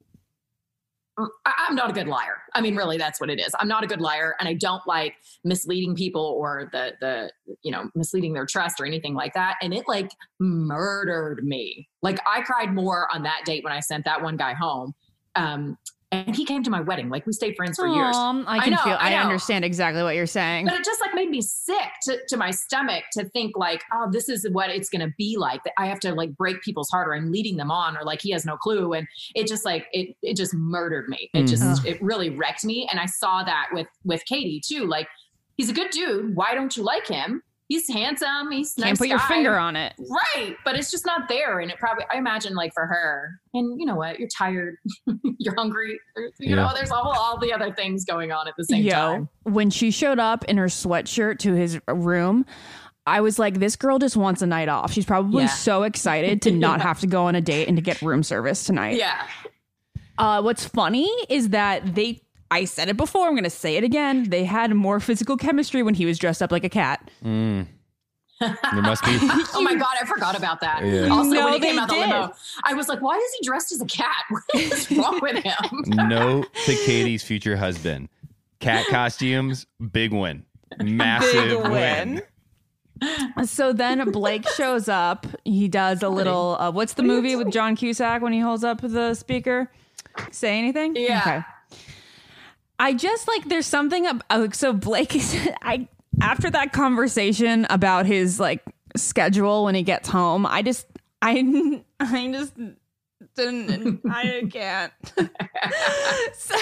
I'm not a good liar. I mean, really, that's what it is. I'm not a good liar, and I don't like misleading people or the, the, you know, misleading their trust or anything like that. And it like murdered me. Like I cried more on that date when I sent that one guy home. Um, And he came to my wedding. Like we stayed friends for Aww, years. I can I know, feel, I, I understand exactly what you're saying. But it just like made me sick to, to my stomach to think like, oh, this is what it's going to be like. That I have to like break people's heart, or I'm leading them on, or like he has no clue. And it just like, it, it just murdered me. It mm-hmm. just, it really wrecked me. And I saw that with, with Katie too. Like he's a good dude. Why don't you like him? He's handsome. He's nice. Can't put guy. your finger on it. Right. But it's just not there. And it probably, I imagine like for her, and you know what, you're tired, you're hungry, you yeah. know, there's all, all the other things going on at the same Yo, time. When she showed up in her sweatshirt to his room, I was like, this girl just wants a night off. She's probably yeah. so excited to not have to go on a date and to get room service tonight. Yeah. Uh, what's funny is that they, I said it before, I'm going to say it again. They had more physical chemistry when he was dressed up like a cat. Mm. There must be. Oh my God, I forgot about that. Yeah. Also, no, when he came out the limo, I was like, why is he dressed as a cat? What is wrong with him? Note to Katie's future husband. Cat costumes, big win. Massive big win. win. So then Blake shows up. He does a little, uh, what's the movie with John Cusack when he holds up the speaker? Say anything? Yeah. Okay. I just like, there's something about, so Blake is, I, after that conversation about his like schedule when he gets home, I just, I, I just didn't, I can't. so,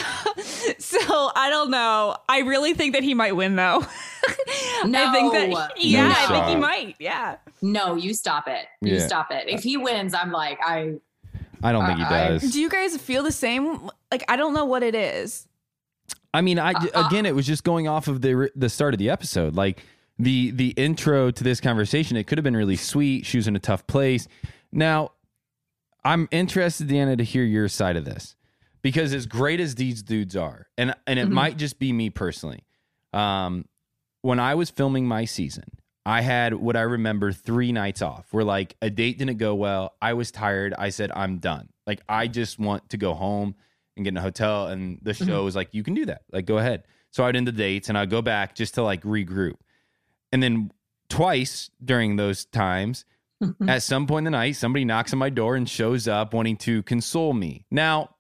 so I don't know. I really think that he might win though. No. I think that, yeah, no I think he might. Yeah. No, you stop it. You yeah. stop it. If he wins, I'm like, I, I don't think he does. I, do you guys feel the same? Like, I don't know what it is. I mean, I again, it was just going off of the the start of the episode, like the the intro to this conversation. It could have been really sweet. She was in a tough place. Now, I'm interested, Deanna, to hear your side of this, because as great as these dudes are, and and it mm-hmm. might just be me personally. Um, when I was filming my season, I had what I remember three nights off where like a date didn't go well. I was tired. I said, I'm done. Like, I just want to go home and get in a hotel. And the show mm-hmm. was like, you can do that. Like, go ahead. So I'd end the dates and I'd go back just to like regroup. And then twice during those times, mm-hmm. at some point in the night, somebody knocks on my door and shows up wanting to console me. Now,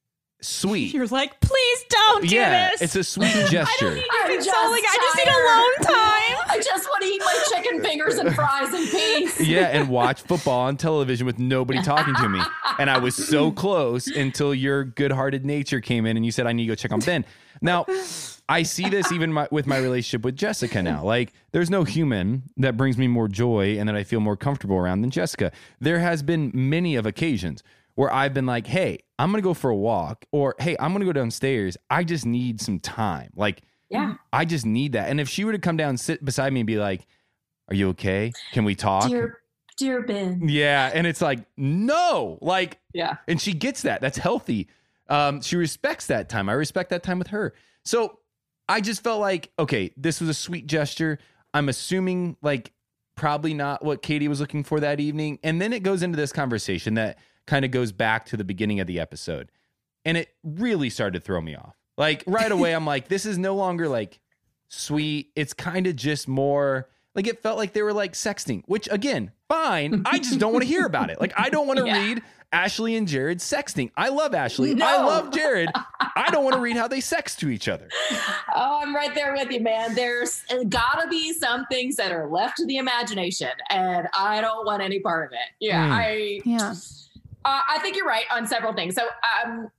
sweet. You're like, please don't do yeah, this. It's a sweet gesture. I don't need your consoling. I just need alone time. I just want to eat my chicken fingers and fries in peace. Yeah, and watch football on television with nobody talking to me. And I was so close until your good-hearted nature came in and you said, I need to go check on Ben. Now, I see this even my, with my relationship with Jessica now. Like, there's no human that brings me more joy and that I feel more comfortable around than Jessica. There has been many of occasions where I've been like, hey, I'm going to go for a walk, or hey, I'm going to go downstairs. I just need some time. Like, yeah, I just need that. And if she were to come down and sit beside me and be like, are you okay? Can we talk? Dear, dear Ben. Yeah. And it's like, no, like, yeah. And she gets that. That's healthy. Um, she respects that time. I respect that time with her. So I just felt like, okay, this was a sweet gesture. I'm assuming like probably not what Katie was looking for that evening. And then it goes into this conversation that kind of goes back to the beginning of the episode. And it really started to throw me off. Like right away, I'm like, this is no longer like sweet. It's kind of just more like it felt like they were like sexting, which again, fine. I just don't want to hear about it. Like, I don't want to yeah. read Ashley and Jared sexting. I love Ashley. No. I love Jared. I don't want to read how they sex to each other. Oh, I'm right there with you, man. There's gotta be some things that are left to the imagination, and I don't want any part of it. Yeah, mm. I yeah. Uh, I think you're right on several things. So, um,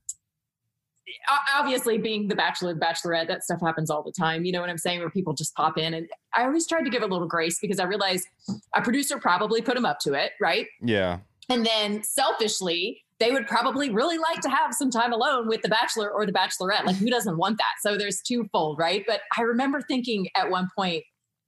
obviously, being the Bachelor, the Bachelorette, that stuff happens all the time. You know what I'm saying? Where people just pop in, and I always tried to give a little grace because I realized a producer probably put him up to it, right? Yeah. And then selfishly, they would probably really like to have some time alone with the Bachelor or the Bachelorette. Like, who doesn't want that? So there's twofold, right? But I remember thinking at one point,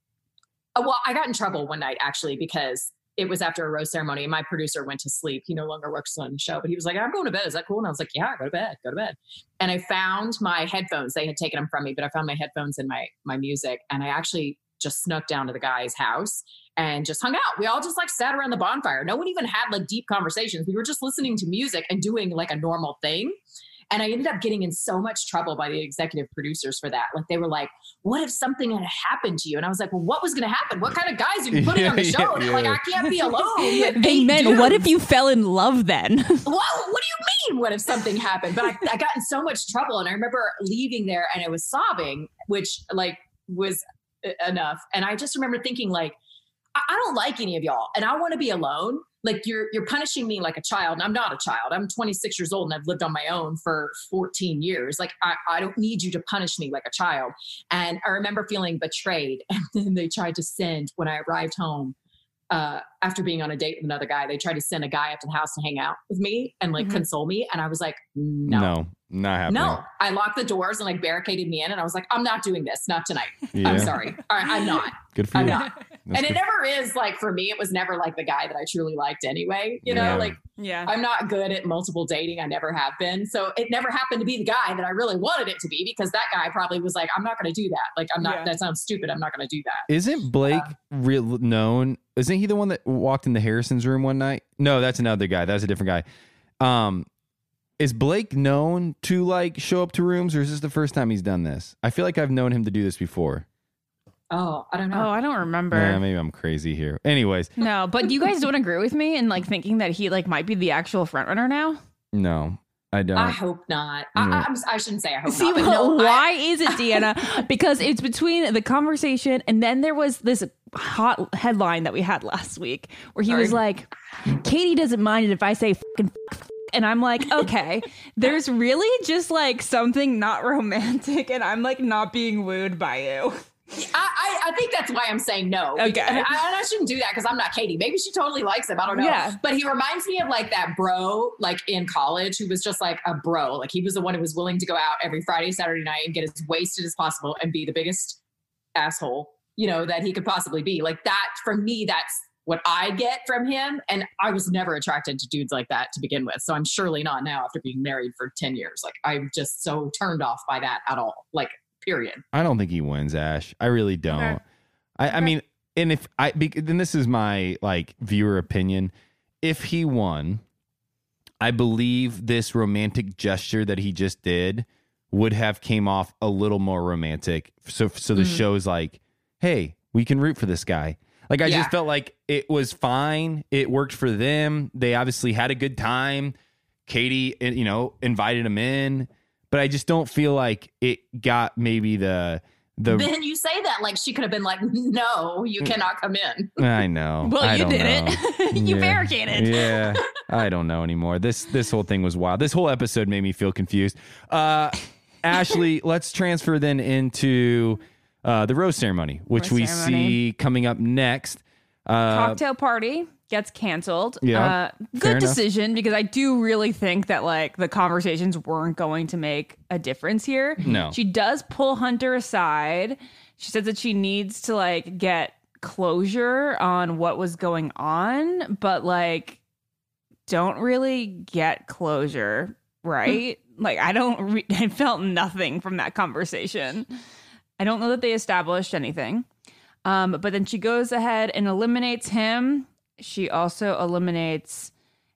uh, well, I got in trouble one night actually because it was after a rose ceremony and my producer went to sleep. He no longer works on the show, but he was like, I'm going to bed. Is that cool? And I was like, yeah, go to bed, go to bed. And I found my headphones. They had taken them from me, but I found my headphones and my, my music. And I actually just snuck down to the guy's house and just hung out. We all just like sat around the bonfire. No one even had like deep conversations. We were just listening to music and doing like a normal thing. And I ended up getting in so much trouble by the executive producers for that. Like they were like, what if something had happened to you? And I was like, well, what was going to happen? What kind of guys are you putting on the show? Yeah, and yeah. like, I can't be alone. with They eight meant, dudes. what if you fell in love then? Well, what do you mean? What if something happened? But I, I got in so much trouble. And I remember leaving there and I was sobbing, which like was enough. And I just remember thinking like, I, I don't like any of y'all and I want to be alone. Like you're, you're punishing me like a child. And I'm not a child. I'm twenty-six years old and I've lived on my own for fourteen years. Like I, I don't need you to punish me like a child. And I remember feeling betrayed. And then they tried to send, when I arrived home, uh, after being on a date with another guy, they tried to send a guy up to the house to hang out with me and like Mhm. console me. And I was like, no, No, not happening. no. I locked the doors and like barricaded me in. And I was like, I'm not doing this. Not tonight. Yeah. I'm sorry. All right, I'm not. Good for I'm you. not. That's and it good. never is like, for me, it was never like the guy that I truly liked anyway. You know, Yeah. like Yeah. I'm not good at multiple dating. I never have been. So it never happened to be the guy that I really wanted it to be because that guy probably was like, I'm not going to do that. Like, I'm not, Yeah. that sounds stupid. I'm not going to do that. Isn't Blake real known? Isn't he the one that walked into Harrison's room one night? No, that's another guy. That's a different guy. Um, is Blake known to like show up to rooms, or is this the first time he's done this? I feel like I've known him to do this before. Oh, I don't know. Oh, I don't remember. Yeah, maybe I'm crazy here. Anyways, No, but you guys don't agree with me in like thinking that he like might be the actual front runner now? no, I don't. I hope not. Yeah. I, I'm, I shouldn't say I hope See, not. But but no, I- why is it, Deanna? Because it's between the conversation and then there was this hot headline that we had last week where he Sorry. was like, Katie doesn't mind it if I say fucking f- f-" and I'm like, okay, there's really just like something not romantic and I'm like not being wooed by you. I, I, I think that's why I'm saying no. Okay. And I, I shouldn't do that because I'm not Katie. Maybe she totally likes him. I don't know. Yeah. But he reminds me of like that bro, like in college, who was just like a bro. Like he was the one who was willing to go out every Friday, Saturday night and get as wasted as possible and be the biggest asshole, you know, that he could possibly be. Like that, for me, that's what I get from him. And I was never attracted to dudes like that to begin with. So I'm surely not now after being married for ten years. Like I'm just so turned off by that at all. Like, period. I don't think he wins, Ash. I really don't. Okay. I, I mean, and if I, be- then this is my like viewer opinion. If he won, I believe this romantic gesture that he just did would have came off a little more romantic. So, so the Mhm. show's like, hey, we can root for this guy. Like, I Yeah. just felt like it was fine. It worked for them. They obviously had a good time. Katie, you know, invited him in. But I just don't feel like it got maybe the the. Then you say that like she could have been like, no, you cannot come in. I know. Well, I you don't did know. it. You Yeah. barricaded. Yeah, I don't know anymore. This this whole thing was wild. This whole episode made me feel confused. Uh, Ashley, let's transfer then into uh, the rose ceremony, which Rose we ceremony. see coming up next. Uh, Cocktail party gets canceled. Yeah, Uh, fair good enough. decision because I do really think that like the conversations weren't going to make a difference here. No. She does pull Hunter aside. She says that she needs to like get closure on what was going on, but like don't really get closure, right? like I don't re- I felt nothing from that conversation. I don't know that they established anything. Um, but then she goes ahead and eliminates him. She also eliminates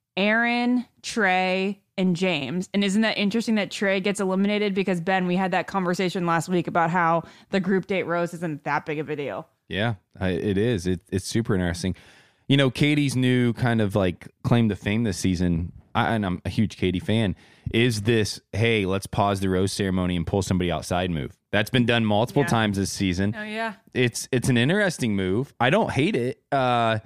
Aaron, Trey, and James. And isn't that interesting that Trey gets eliminated? Because, Ben, we had that conversation last week about how the group date rose isn't that big of a deal. Yeah, I, it is. It, it's super interesting. You know, Katie's new kind of like claim to fame this season, I, and I'm a huge Katie fan, is this, hey, let's pause the rose ceremony and pull somebody outside move. That's been done multiple Yeah. times this season. Oh, yeah. It's it's an interesting move. I don't hate it. Uh,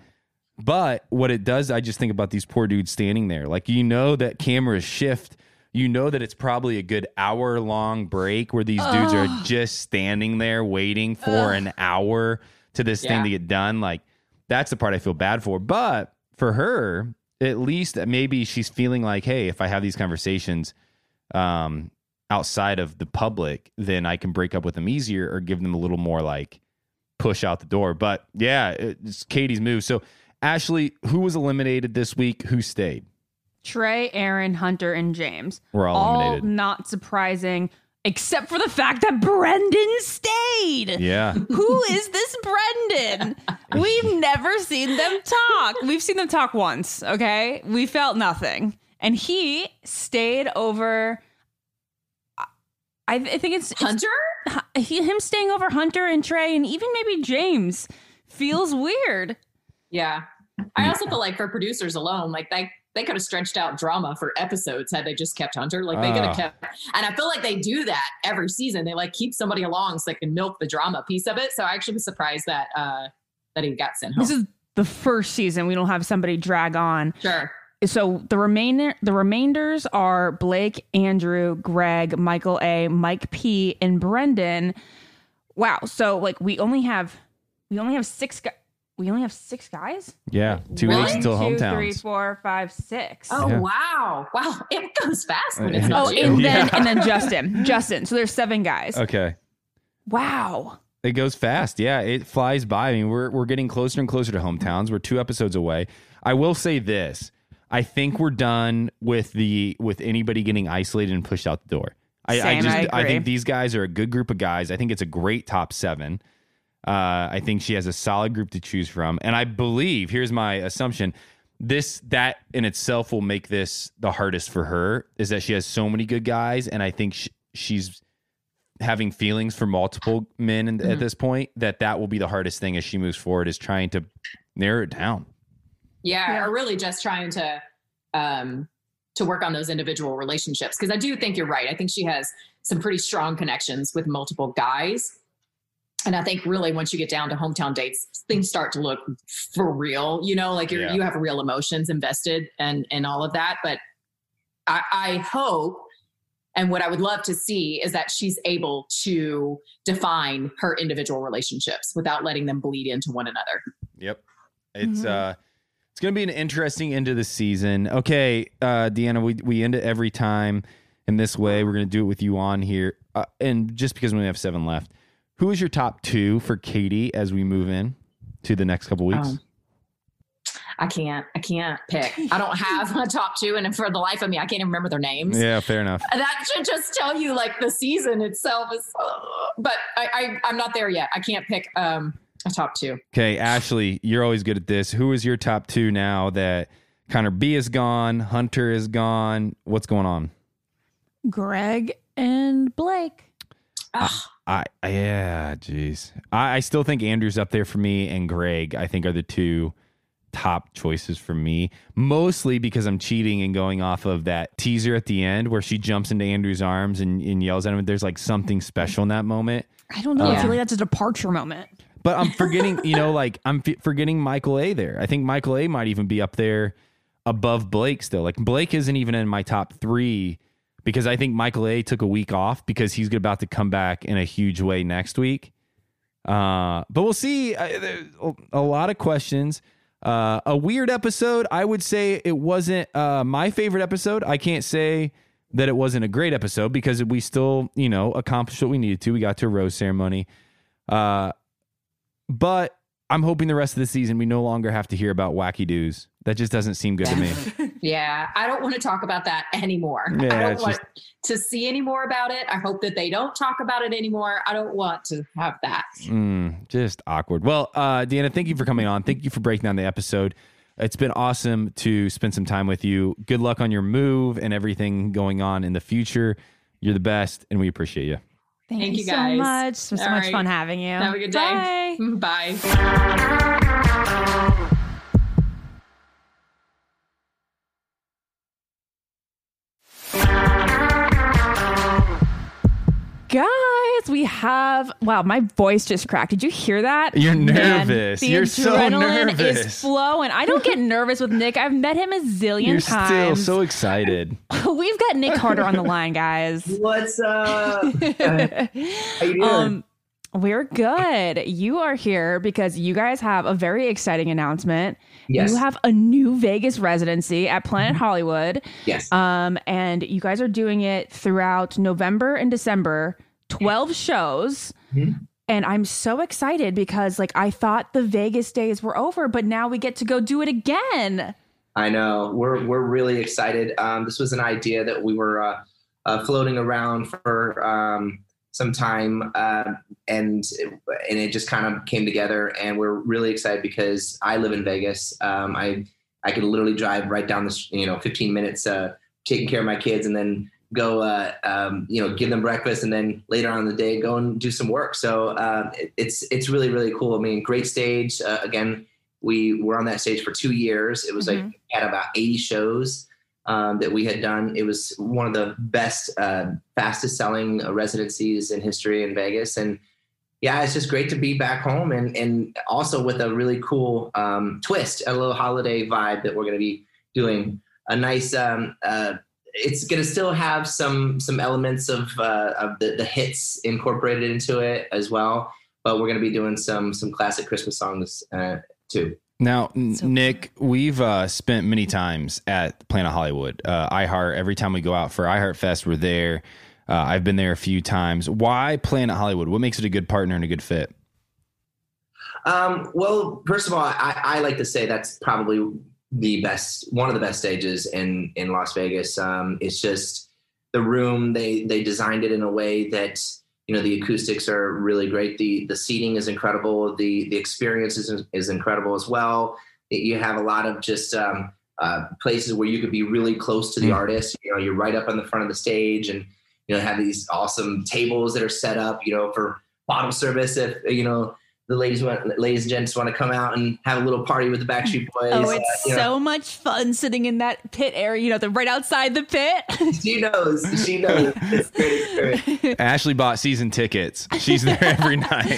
but what it does, I just think about these poor dudes standing there. Like, you know that cameras shift. You know that it's probably a good hour long break where these dudes are just standing there waiting for an hour to this thing Yeah. to get done. Like, that's the part I feel bad for. But for her, at least maybe she's feeling like, hey, if I have these conversations um, outside of the public, then I can break up with them easier or give them a little more like push out the door. But yeah, it's Katie's move. So Ashley, who was eliminated this week? Who stayed? Trey, Aaron, Hunter, and James. We're all eliminated. Not surprising, except for the fact that Brendan stayed. Yeah. Who is this Brendan? We've never seen them talk. We've seen them talk once, okay? We felt nothing. And he stayed over... I, I think it's... Hunter? It's, he, him staying over Hunter and Trey and even maybe James feels weird. Yeah. I also feel like for producers alone, like they they could have stretched out drama for episodes had they just kept Hunter. Like they could have kept, and I feel like they do that every season. They like keep somebody along so they can milk the drama piece of it. So I actually was surprised that uh, that he got sent home. This is the first season we don't have somebody drag on. Sure. So the remainder, the remainders are Blake, Andrew, Greg, Michael A, Mike P, and Brendan. Wow. So like we only have, we only have six guys. We only have six guys? Yeah. Two really? weeks until Two, hometowns. three, four, five, six. Oh, Yeah. wow. Wow. It goes fast when it's Oh, not Oh, you. and then Yeah. and then Justin. Justin. So there's seven guys. Okay. Wow. It goes fast. Yeah, it flies by. I mean, we're we're getting closer and closer to hometowns. We're two episodes away. I will say this. I think we're done with the with anybody getting isolated and pushed out the door. I, I Same, just I I agree. think these guys are a good group of guys. I think it's a great top seven. Uh, I think she has a solid group to choose from. And I believe, here's my assumption, this, that in itself will make this the hardest for her, is that she has so many good guys. And I think sh- she's having feelings for multiple men in, Mm-hmm. at this point, that that will be the hardest thing as she moves forward, is trying to narrow it down. Yeah, Yeah. or really just trying to um, to work on those individual relationships. Because I do think you're right. I think she has some pretty strong connections with multiple guys. And I think really once you get down to hometown dates, things start to look for real, you know, like you're, Yeah. you have real emotions invested and, and all of that. But I, I hope, and what I would love to see is that she's able to define her individual relationships without letting them bleed into one another. Yep. It's, Mhm. uh, it's going to be an interesting end of the season. Okay. Uh, Deanna, we, we end it every time in this way. We're going to do it with you on here. Uh, and just because we only have seven left, who is your top two for Katie as we move in to the next couple weeks? Um, I can't, I can't pick. I don't have a top two. And for the life of me, I can't even remember their names. Yeah, fair enough. And that should just tell you like the season itself is, uh, but I, I, I'm not there yet. I can't pick um, a top two. Okay, Ashley, you're always good at this. Who is your top two now that Connor B is gone, Hunter is gone? What's going on? Greg and Blake. Ugh. I yeah, geez. I, I still think Andrew's up there for me, and Greg, I think, are the two top choices for me. Mostly because I'm cheating and going off of that teaser at the end where she jumps into Andrew's arms and, and yells at him. There's like something special in that moment. I don't know. I Yeah. feel like that's a departure moment. But I'm forgetting, you know, like I'm f- forgetting Michael A there. I think Michael A might even be up there above Blake still. Like Blake isn't even in my top three, because I think Michael A took a week off because he's about to come back in a huge way next week. Uh, but we'll see. Uh, there's a, a lot of questions. Uh, a weird episode. I would say it wasn't uh, my favorite episode. I can't say that it wasn't a great episode because we still, you know, accomplished what we needed to. We got to a rose ceremony. Uh, but I'm hoping the rest of the season we no longer have to hear about wacky doos. That just doesn't seem good to me. Yeah. I don't want to talk about that anymore. Yeah, I don't it's want just- to see any more about it. I hope that they don't talk about it anymore. I don't want to have that. Mm, just awkward. Well, uh, Deanna, thank you for coming on. Thank you for breaking down the episode. It's been awesome to spend some time with you. Good luck on your move and everything going on in the future. You're the best, and we appreciate you. Thank, Thank you you so guys. much. It was so All much right. fun having you. Have a good day. Bye. Bye. Guys, we have, wow, my voice just cracked. Did you hear that? You're Man, nervous. the You're so adrenaline nervous. is flowing. I don't get nervous with Nick. I've met him a zillion You're still times. so excited. We've got Nick Carter on the line, guys. What's up? How you doing? Um, We're good. You are here because you guys have a very exciting announcement. Yes. You have a new Vegas residency at Planet Hollywood. Yes. Um, and you guys are doing it throughout November and December, twelve shows. Mm-hmm. And I'm so excited because like I thought the Vegas days were over, but now we get to go do it again. I know. We're we're really excited. Um, this was an idea that we were uh, uh, floating around for um, some time, uh, and and it just kind of came together. And we're really excited because I live in Vegas. Um, I I could literally drive right down the you know fifteen minutes, uh, taking care of my kids, and then go uh, um, you know give them breakfast, and then later on in the day go and do some work. So uh, it, it's it's really really cool. I mean, great stage uh, again. We were on that stage for two years. It was mm-hmm. like had about eighty shows um, that we had done. It was one of the best, uh, fastest selling uh, residencies in history in Vegas. And yeah, it's just great to be back home and, and also with a really cool um, twist, a little holiday vibe that we're going to be doing. A nice, um, uh, it's going to still have some some elements of uh, of the, the hits incorporated into it as well. But we're going to be doing some some classic Christmas songs uh, too. Now, so Nick, we've uh, spent many times at Planet Hollywood. Uh, iHeart, every time we go out for iHeart Fest, we're there. Uh, I've been there a few times. Why Planet Hollywood? What makes it a good partner and a good fit? Um, well, first of all, I, I like to say that's probably the best, one of the best stages in, in Las Vegas. Um, it's just the room, they, they designed it in a way that, you know, the acoustics are really great. The the seating is incredible. The the experience is, is incredible as well. You have a lot of just um, uh, places where you could be really close to the mm. artist. You know, you're right up on the front of the stage, and you know have these awesome tables that are set up. You know, for bottle service if you know the ladies want, ladies and gents want to come out and have a little party with the Backstreet Boys. Oh, it's uh, so know. much fun sitting in that pit area, you know, the right outside the pit. She knows. She knows. It's great experience. Ashley bought season tickets. She's there every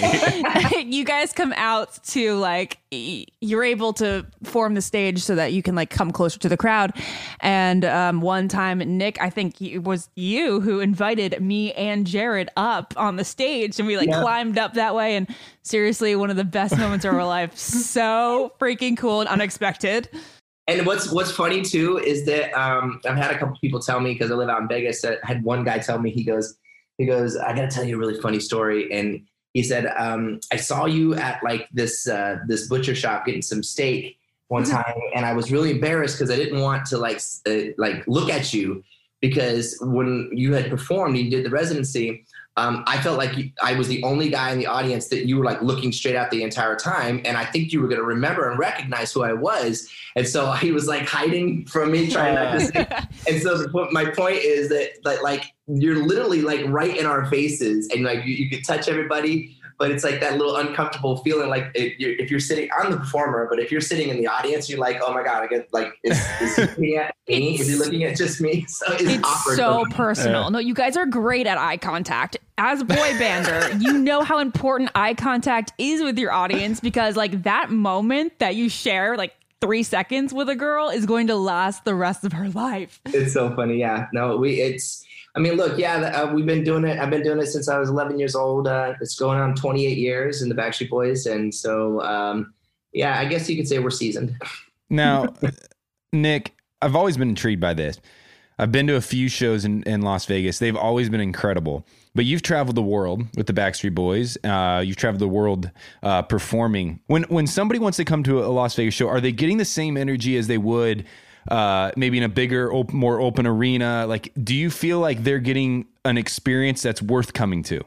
night. You guys come out to like, you're able to form the stage so that you can like come closer to the crowd. And um, one time, Nick, I think it was you who invited me and Jared up on the stage, and we like yeah. climbed up that way. And seriously, one of the best moments of our life. So freaking cool and unexpected. And what's what's funny too is that um, I've had a couple people tell me, because I live out in Vegas, that I had one guy tell me, he goes, he goes, I got to tell you a really funny story. And he said, um, I saw you at like this uh, this butcher shop getting some steak one time, and I was really embarrassed because I didn't want to like uh, like look at you, because when you had performed and you did the residency, um, I felt like you, I was the only guy in the audience that you were like looking straight out the entire time, and I think you were going to remember and recognize who I was. And so he was like hiding from me, trying not to see. And so the, my point is that, that like you're literally like right in our faces, and like you, you could touch everybody, but it's like that little uncomfortable feeling, like it, you're, if you're sitting, I'm the performer, but if you're sitting in the audience, you're like, oh my God, I get like, is, is he looking at me? Is he looking at just me? So it's, it's awkward. So personal. No, you guys are great at eye contact. As a boy bander, you know how important eye contact is with your audience, because like that moment that you share, like three seconds with a girl, is going to last the rest of her life. It's so funny. Yeah, no, we, it's, I mean, look, yeah, uh, we've been doing it. I've been doing it since I was eleven years old. Uh, it's going on twenty-eight years in the Backstreet Boys. And so, um, yeah, I guess you could say we're seasoned. Now, Nick, I've always been intrigued by this. I've been to a few shows in, in Las Vegas. They've always been incredible. But you've traveled the world with the Backstreet Boys. Uh, you've traveled the world uh, performing. When when somebody wants to come to a Las Vegas show, are they getting the same energy as they would uh, maybe in a bigger, op- more open arena? Like, do you feel like they're getting an experience that's worth coming to?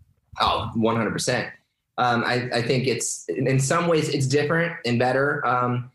Oh, one hundred percent. Um, I, I think it's, in some ways, it's different and better um,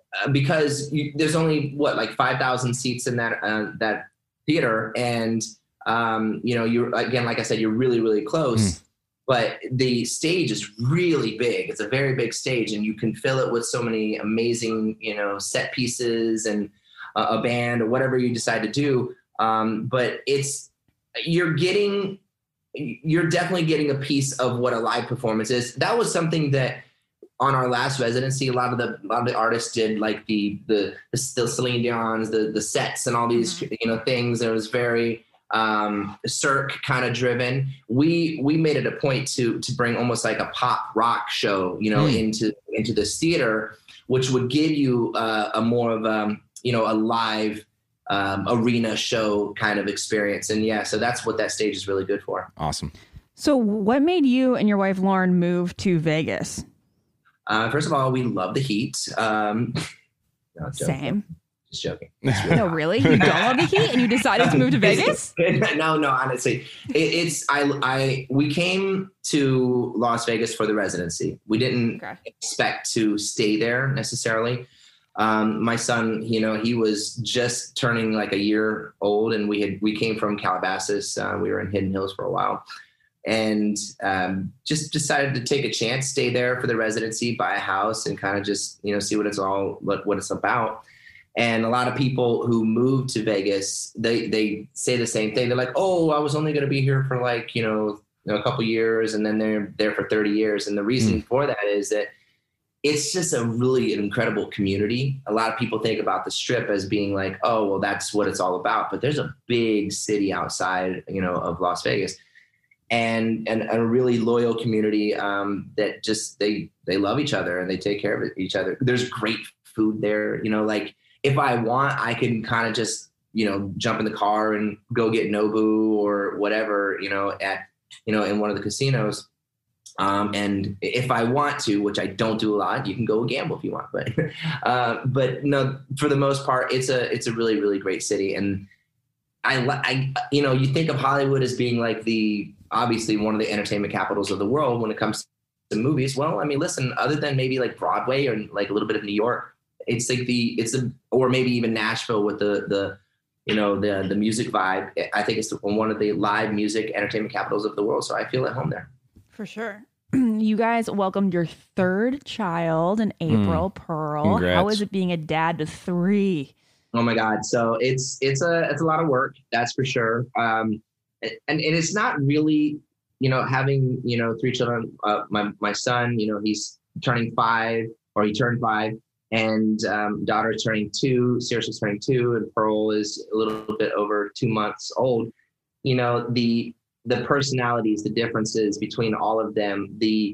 because you, there's only, what, like five thousand seats in that uh, that theater. And Um, you know, you're, again, like I said, you're really, really close, mm. but the stage is really big. It's a very big stage, and you can fill it with so many amazing, you know, set pieces and uh, a band or whatever you decide to do. Um, but it's, you're getting, you're definitely getting a piece of what a live performance is. That was something that on our last residency, a lot of the, a lot of the artists did like the, the, the, the Celine Dion's, the, the sets and all these, mm-hmm. you know, things. It was very, um, Cirque kind of driven. We we made it a point to to bring almost like a pop rock show, you know, mm. into into this theater, which would give you uh, a more of a, you know, a live um, arena show kind of experience. And yeah, so that's what that stage is really good for. Awesome. So what made you and your wife Lauren move to Vegas? Uh, first of all, we love the heat. Um, no, Same. Just joking. Really no, really? You don't love the heat, and you decided to move to Vegas? no, no. Honestly, it, it's I. I we came to Las Vegas for the residency. We didn't okay. expect to stay there necessarily. Um, my son, you know, he was just turning like a year old, and we had we came from Calabasas. Uh, we were in Hidden Hills for a while, and um, just decided to take a chance, stay there for the residency, buy a house, and kind of just you know see what it's all what what it's about. And a lot of people who move to Vegas, they, they say the same thing. They're like, oh, I was only going to be here for like, you know, you know, a couple years, and then they're there for thirty years. And the reason mm. for that is that it's just a really incredible community. A lot of people think about the Strip as being like, oh, well, that's what it's all about. But there's a big city outside, you know, of Las Vegas, and, and a really loyal community um, that just, they, they love each other and they take care of each other. There's great food there, you know, like, if I want, I can kind of just, you know, jump in the car and go get Nobu or whatever, you know, at, you know, in one of the casinos. Um, and if I want to, which I don't do a lot, you can go gamble if you want, but, uh, but no, for the most part, it's a, it's a really, really great city. And I, I, you know, you think of Hollywood as being like the, obviously one of the entertainment capitals of the world when it comes to movies. Well, I mean, listen, other than maybe like Broadway or like a little bit of New York, it's like the, it's a, or maybe even Nashville with the, the, you know, the, the music vibe. I think it's one of the live music entertainment capitals of the world. So I feel at home there. For sure. You guys welcomed your third child in April, mm. Pearl. Congrats. How is it being a dad to three? Oh my God. So it's, it's a, it's a lot of work. That's for sure. Um, and, and it's not really, you know, having, you know, three children, uh, my, my son, you know, he's turning five or he turned five. And um, daughter is turning two, Sirius is turning two, and Pearl is a little bit over two months old. You know, the the personalities, the differences between all of them. The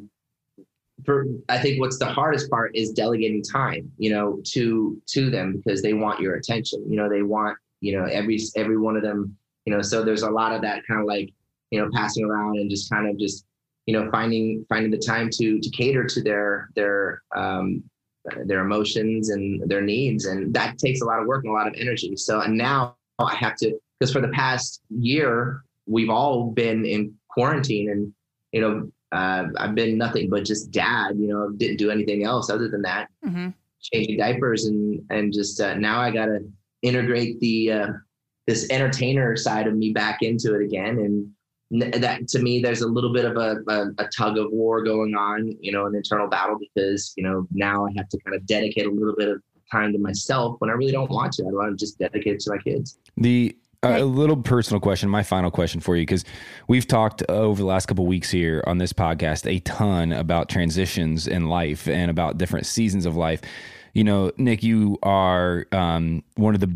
for, I think what's the hardest part is delegating time, you know, to to them because they want your attention. You know, they want, you know, every every one of them. You know, so there's a lot of that kind of like, you know, passing around and just kind of just, you know, finding finding the time to to cater to their their um, their emotions and their needs. And that takes a lot of work and a lot of energy. So, and now I have to, because for the past year, we've all been in quarantine and, you know, uh, I've been nothing but just dad, you know, didn't do anything else other than that, mm-hmm. changing diapers and, and just uh, now I got to integrate the, uh, this entertainer side of me back into it again. And that to me, there's a little bit of a, a, a tug of war going on, you know, an internal battle because, you know, now I have to kind of dedicate a little bit of time to myself when I really don't want to. I want to just dedicate it to my kids. The uh, a little personal question, my final question for you, because we've talked over the last couple of weeks here on this podcast a ton about transitions in life and about different seasons of life. You know, Nick, you are um, one of the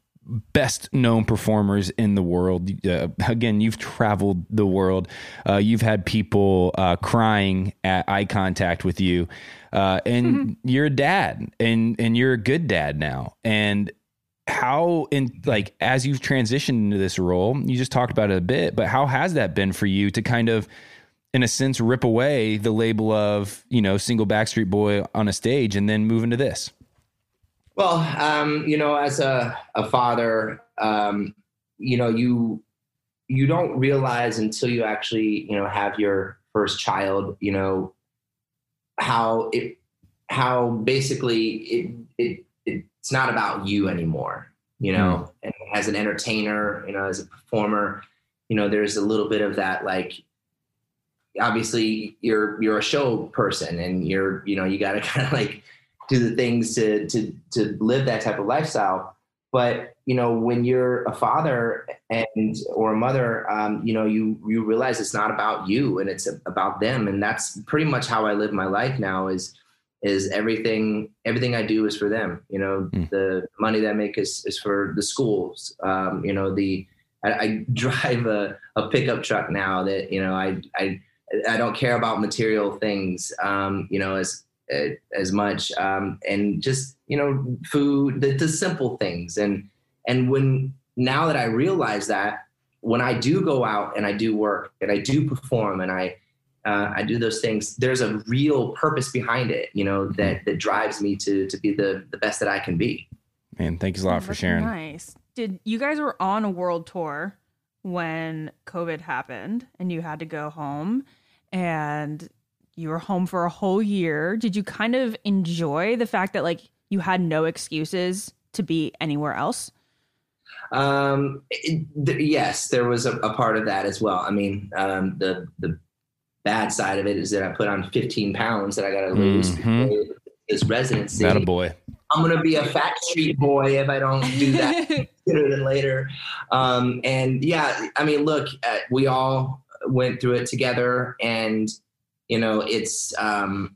best known performers in the world. Uh, again, you've traveled the world. Uh, you've had people uh, crying at eye contact with you, uh, and mm-hmm. you're a dad, and and you're a good dad now. And how, in like as you've transitioned into this role, you just talked about it a bit, but how has that been for you to kind of, in a sense, rip away the label of, you know, single Backstreet Boy on a stage and then move into this? Well, um, you know, as a, a father, um, you know, you you don't realize until you actually, you know, have your first child, you know, how it how basically it it it's not about you anymore, you know, mm. and as an entertainer, you know, as a performer, you know, there's a little bit of that, like, obviously you're you're a show person and you're, you know, you got to kind of like do the things to, to, to live that type of lifestyle. But, you know, when you're a father and, or a mother, um, you know, you, you realize it's not about you and it's about them. And that's pretty much how I live my life now is, is everything, everything I do is for them. You know, mm. the money that I make is, is for the schools, um, you know, the, I, I drive a, a pickup truck now that, you know, I, I, I don't care about material things, um, you know, as, as much. Um, and just, you know, food, the, the simple things. And, and when, now that I realize that when I do go out and I do work and I do perform and I, uh, I do those things, there's a real purpose behind it, you know, that, that drives me to, to be the, the best that I can be. Man, thanks a lot Oh, for that's sharing. Nice. Did you guys were on a world tour when COVID happened and you had to go home and you were home for a whole year? Did you kind of enjoy the fact that like you had no excuses to be anywhere else? Um, it, th- yes, there was a, a part of that as well. I mean, um, the, the bad side of it is that I put on fifteen pounds that I got to lose Mm-hmm. before this residency. That a boy. I'm going to be a fat street boy if I don't do that sooner than later. Um, and yeah, I mean, look, uh, we all went through it together, and, you know, it's, um,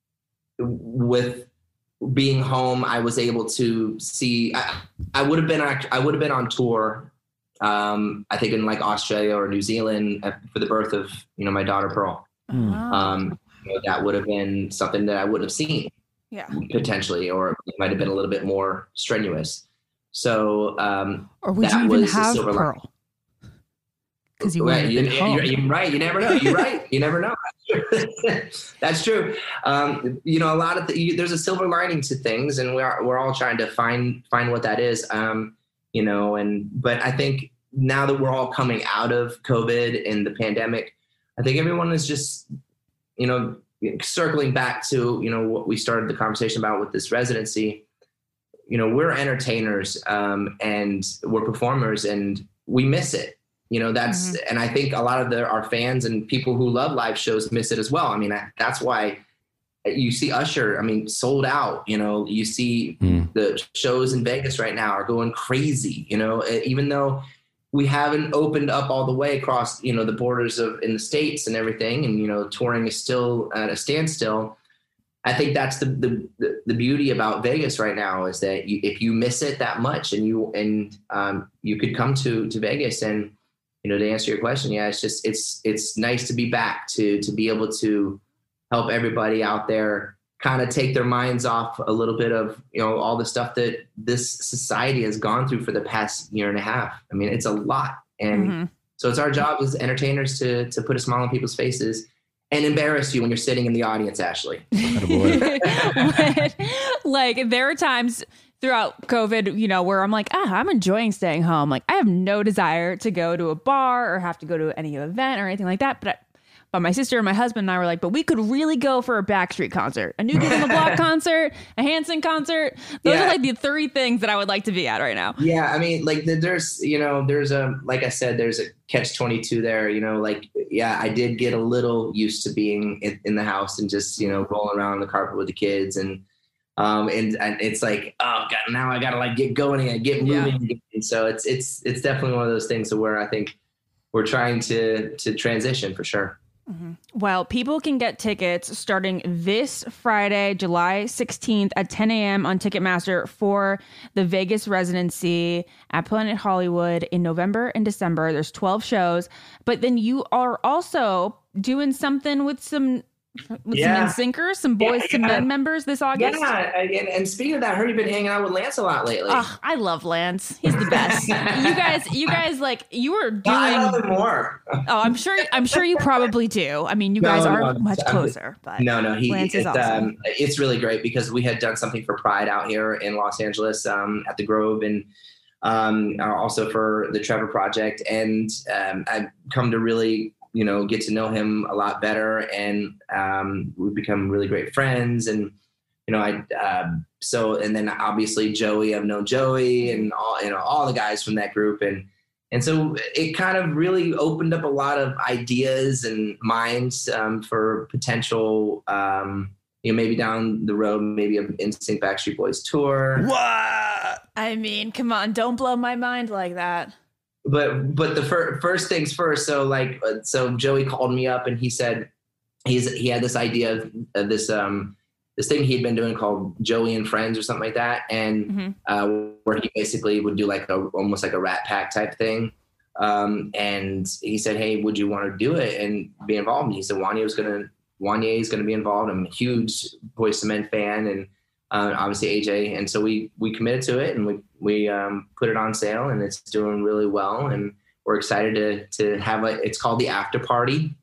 with being home, I was able to see, I, I would have been, I would have been on tour. Um, I think in like Australia or New Zealand for the birth of, you know, my daughter, Pearl. Oh. Um, you know, that would have been something that I wouldn't have seen. Yeah. Potentially, or it might have been a little bit more strenuous. So, um, Or would that you even was the have silver lining. Pearl? Because you Right, would you, have been home. you're, you're right. You never know. You're right. You never know. That's true. Um, you know, a lot of the, you, there's a silver lining to things, and we're we're all trying to find find what that is. Um, you know, and but I think now that we're all coming out of COVID and the pandemic, I think everyone is just, you know, circling back to, you know, what we started the conversation about with this residency. You know, we're entertainers, um, and we're performers, and we miss it. You know, that's, mm-hmm. and I think a lot of the, our fans and people who love live shows miss it as well. I mean, I, that's why you see Usher, I mean, sold out. You know, you see mm. the shows in Vegas right now are going crazy, you know, even though we haven't opened up all the way across, you know, the borders of in the States and everything. And, you know, touring is still at a standstill. I think that's the, the, the beauty about Vegas right now is that you, if you miss it that much and you, and um, you could come to, to Vegas and, you know, to answer your question, yeah, it's just, it's, it's nice to be back to, to be able to help everybody out there kind of take their minds off a little bit of, you know, all the stuff that this society has gone through for the past year and a half. I mean, it's a lot. And mm-hmm. so it's our job as entertainers to, to put a smile on people's faces and embarrass you when you're sitting in the audience, Ashley. Like there are times throughout COVID, you know, where I'm like, ah, I'm enjoying staying home. Like I have no desire to go to a bar or have to go to any event or anything like that. But I, But my sister and my husband and I were like, but we could really go for a Backstreet concert, a New Kids on the Block concert, a Hanson concert. Those yeah. are like the three things that I would like to be at right now. Yeah. I mean, like there's, you know, there's a, like I said, there's a catch twenty-two there, you know, like, yeah, I did get a little used to being in, in the house and just, you know, rolling around on the carpet with the kids. And, um, and, and it's like, oh God, now I got to like get going and get moving. Yeah. And so it's, it's, it's definitely one of those things where I think we're trying to, to transition for sure. Mm-hmm. Well, people can get tickets starting this Friday, July sixteenth at ten a.m. on Ticketmaster for the Vegas residency at Planet Hollywood in November and December. There's twelve shows, but then you are also doing something with some with yeah. some NSYNCers, some Boys yeah, to yeah. Men members this August. Yeah, and, and speaking of that, I heard you've been hanging out with Lance a lot lately. Oh, I love Lance. He's the best. you guys, you guys, like you were doing. I love him more. oh, I'm sure. I'm sure you probably do. I mean, you guys no, are no, much closer. But no, no, he. Lance is awesome. um, it's really great because we had done something for Pride out here in Los Angeles um, at the Grove, and um, also for the Trevor Project, and um, I've come to really, you know, get to know him a lot better, and um, we've become really great friends. And, you know, I, um, so, and then obviously Joey, I've known Joey and all, you know, all the guys from that group. And, and so it kind of really opened up a lot of ideas and minds um, for potential, um, you know, maybe down the road, maybe an N Sync Backstreet Boys tour. What? I mean, come on, don't blow my mind like that. But but the fir- first things first. So like so Joey called me up and he said he's he had this idea of, of this um this thing he'd been doing called Joey and Friends or something like that, and mm-hmm. uh, where he basically would do like a almost like a Rat Pack type thing Um, and he said, hey, would you want to do it and be involved? And he said, Wanya was going to, Wanya is going to be involved. I'm a huge Boyz two Men fan, and uh, obviously A J. And so we, we committed to it, and we, we um, put it on sale, and it's doing really well. And we're excited to, to have a, it's called the After Party.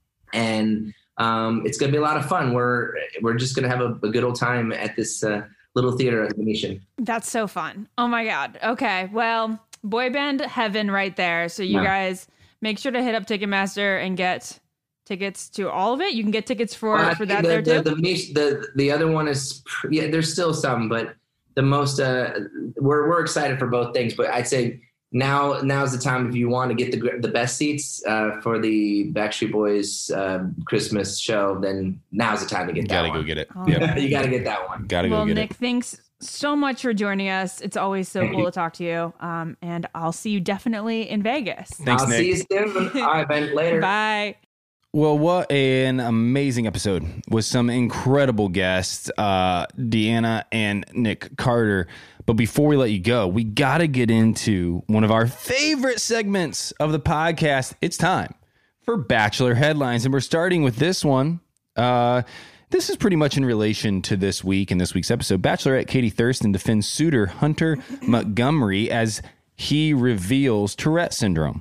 And um, it's going to be a lot of fun. We're, we're just going to have a, a good old time at this uh, little theater at the Venetian. That's so fun. Oh my God. Okay. Well, boy band heaven right there. So you Yeah. guys make sure to hit up Ticketmaster and get tickets to all of it. You can get tickets for, Well, I for think that the, there the, too. The, Venetian- the, the other one is, yeah, there's still some, but the most, uh, we're, we're excited for both things, but I'd say now, now's the time if you want to get the the best seats uh, for the Backstreet Boys uh, Christmas show, then now's the time to get You that gotta one. go get it. Oh, Yeah, You got to get that one. gotta well, go get Nick, it. thanks so much for joining us. It's always so Thank cool you. to talk to you. Um, and I'll see you definitely in Vegas. Thanks, I'll Nick. see you soon. All right, Ben, later. Bye. Well, what an amazing episode with some incredible guests, uh, Deanna and Nick Carter. But before we let you go, we got to get into one of our favorite segments of the podcast. It's time for Bachelor Headlines. And we're starting with this one. Uh, this is pretty much in relation to this week and this week's episode. Bachelorette Katie Thurston defends suitor Hunter Montgomery as he reveals Tourette syndrome.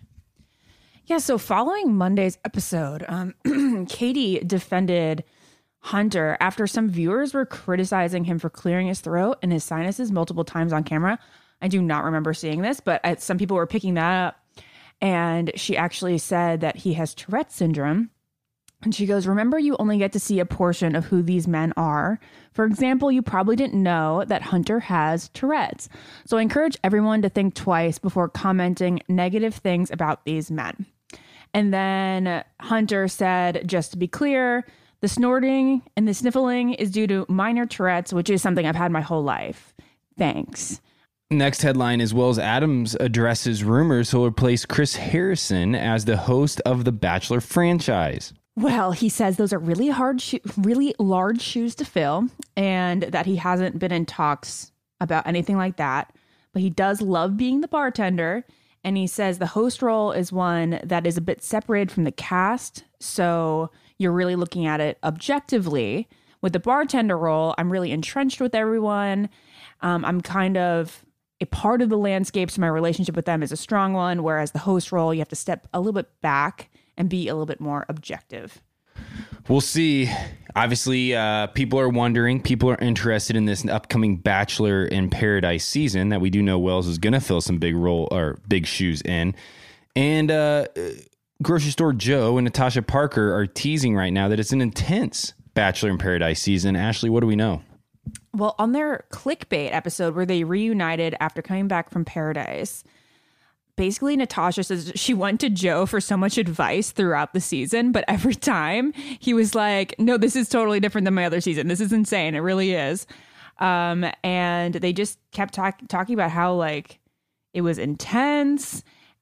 Yeah, so following Monday's episode, um, Katie defended Hunter after some viewers were criticizing him for clearing his throat and his sinuses multiple times on camera. I do not remember seeing this, but I, some people were picking that up. And she actually said that he has Tourette syndrome. And she goes, remember, you only get to see a portion of who these men are. For example, you probably didn't know that Hunter has Tourette's. So I encourage everyone to think twice before commenting negative things about these men. And then Hunter said, just to be clear, the snorting and the sniffling is due to minor Tourette's, which is something I've had my whole life. Thanks. Next headline is Wells Adams addresses rumors he'll replace Chris Harrison as the host of the Bachelor franchise. Well, he says those are really hard, sho- really large shoes to fill, and that he hasn't been in talks about anything like that. But he does love being the bartender. And he says the host role is one that is a bit separated from the cast. So you're really looking at it objectively. With the bartender role, I'm really entrenched with everyone. Um, I'm kind of a part of the landscape. So my relationship with them is a strong one. Whereas the host role, you have to step a little bit back and be a little bit more objective. We'll see. Obviously, uh, people are wondering, people are interested in this upcoming Bachelor in Paradise season that we do know Wells is going to fill some big role or big shoes in. And uh, Grocery Store Joe and Natasha Parker are teasing right now that it's an intense Bachelor in Paradise season. Ashley, what do we know? Well, on their clickbait episode where they reunited after coming back from Paradise, basically Natasha says she went to Joe for so much advice throughout the season, but every time he was like, no, this is totally different than my other season. This is insane. It really is. Um, and they just kept talk- talking about how like it was intense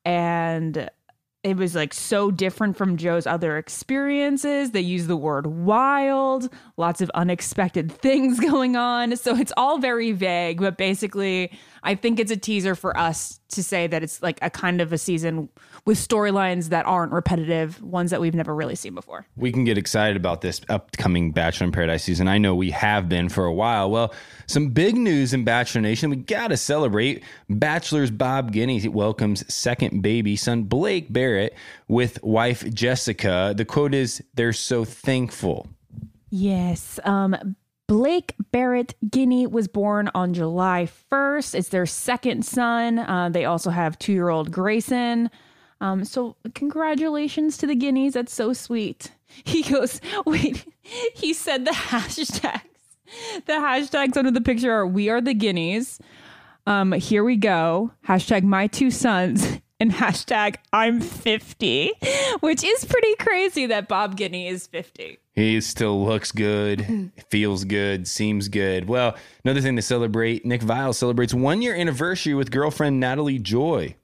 and it was like so different from Joe's other experiences. They use the word wild, lots of unexpected things going on. So it's all very vague, but basically I think it's a teaser for us to say that it's like a kind of a season with storylines that aren't repetitive, ones that we've never really seen before. We can get excited about this upcoming Bachelor in Paradise season. I know we have been for a while. Well, some big news in Bachelor Nation. We got to celebrate. Bachelor's Bob Guiney welcomes second baby son Blake Barrett with wife Jessica. The quote is, "They're so thankful." Yes. Um, Blake Barrett Guiney was born on July first. It's their second son. Uh, they also have two-year-old Grayson. Um, so congratulations to the Guineys. That's so sweet. He goes, wait, he said the hashtags. The hashtags under the picture are "We are the Guineys." Um, here we go. Hashtag my two sons. And hashtag I'm fifty, which is pretty crazy that Bob Guiney is fifty. He still looks good, feels good, seems good. Well, another thing to celebrate, Nick Viall celebrates one year anniversary with girlfriend Natalie Joy.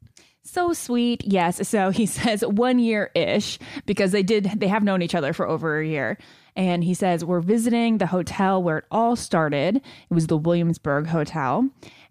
So sweet. Yes. So he says one year ish because they did, they have known each other for over a year. And he says, we're visiting the hotel where it all started. It was the Williamsburg Hotel.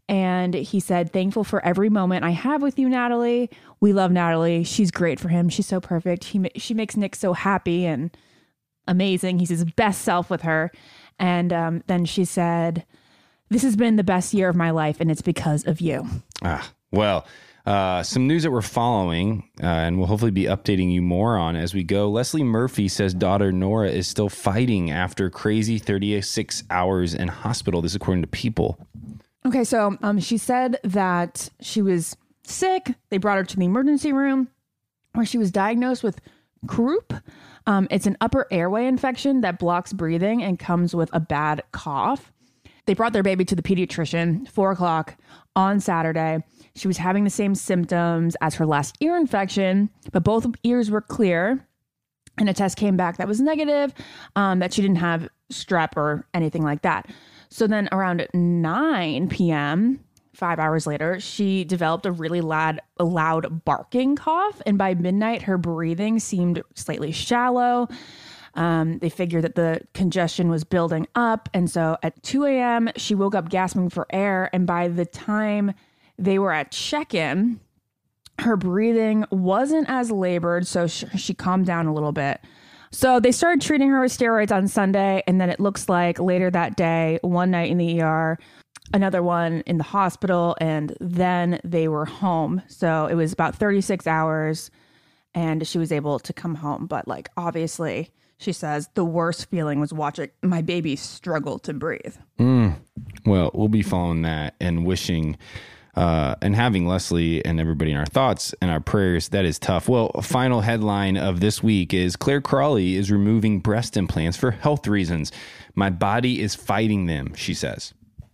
And he said, thankful for every moment I have with you, Natalie. We love Natalie. She's great for him. She's so perfect. He, she makes Nick so happy and amazing. He's his best self with her. And um, then she said, this has been the best year of my life, and it's because of you. Ah, well, uh, some news that we're following, uh, and we'll hopefully be updating you more on as we go. Leslie Murphy says daughter Nora is still fighting after crazy thirty-six hours in hospital. This is according to People. Okay, so um, she said that she was sick. They brought her to the emergency room where she was diagnosed with croup. Um, it's an upper airway infection that blocks breathing and comes with a bad cough. They brought their baby to the pediatrician, four o'clock on Saturday. She was having the same symptoms as her last ear infection, but both ears were clear. And a test came back that was negative, um, that she didn't have strep or anything like that. So then around nine p.m., five hours later, she developed a really loud, a loud barking cough. And by midnight, her breathing seemed slightly shallow. Um, they figured that the congestion was building up. And so at two a.m., she woke up gasping for air. And by the time they were at check-in, her breathing wasn't as labored. So sh- she calmed down a little bit. So they started treating her with steroids on Sunday. And then it looks like later that day, one night in the E R, another one in the hospital, and then they were home. So it was about thirty-six hours and she was able to come home. But like, obviously, she says the worst feeling was watching my baby struggle to breathe. Mm. Well, we'll be following that and wishing uh, and having Leslie and everybody in our thoughts and our prayers. That is tough. Well, a final headline of this week is Claire Crawley is removing breast implants for health reasons. My body is fighting them, she says.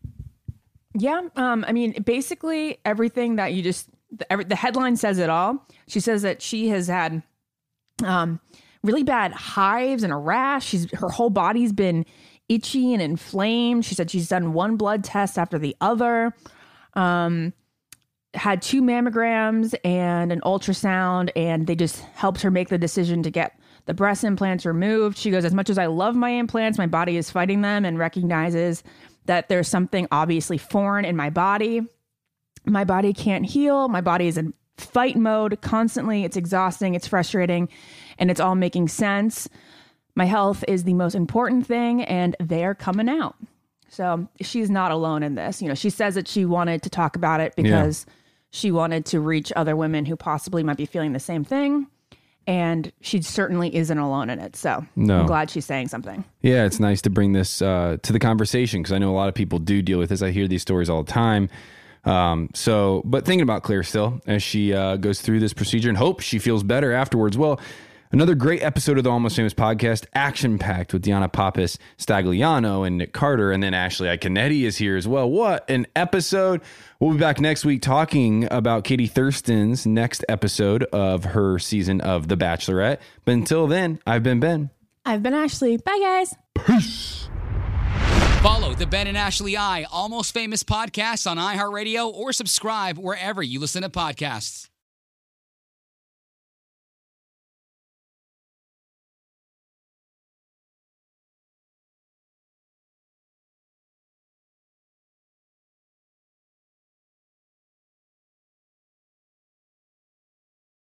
Yeah. Um, I mean, basically everything that you just, the, every, the headline says it all. She says that she has had um, really bad hives and a rash. She's, her whole body's been itchy and inflamed. She said she's done one blood test after the other. Um, had two mammograms and an ultrasound, and they just helped her make the decision to get the breast implants removed. She goes, as much as I love my implants, my body is fighting them and recognizes that there's something obviously foreign in my body. My body can't heal. My body is in fight mode constantly. It's exhausting. It's frustrating, and it's all making sense. My health is the most important thing, and they're coming out. So she's not alone in this. You know, she says that she wanted to talk about it because yeah. she wanted to reach other women who possibly might be feeling the same thing. And she certainly isn't alone in it. So no. I'm glad she's saying something. Yeah, it's nice to bring this uh, to the conversation because I know a lot of people do deal with this. I hear these stories all the time. Um, so, but thinking about Claire still as she uh, goes through this procedure and hope she feels better afterwards. Well, another great episode of the Almost Famous podcast, action-packed with Deanna Pappas Stagliano and Nick Carter, and then Ashley Iaconetti is here as well. What an episode. We'll be back next week talking about Katie Thurston's next episode of her season of The Bachelorette. But until then, I've been Ben. I've been Ashley. Bye, guys. Peace. Follow the Ben and Ashley I Almost Famous podcast on iHeartRadio or subscribe wherever you listen to podcasts.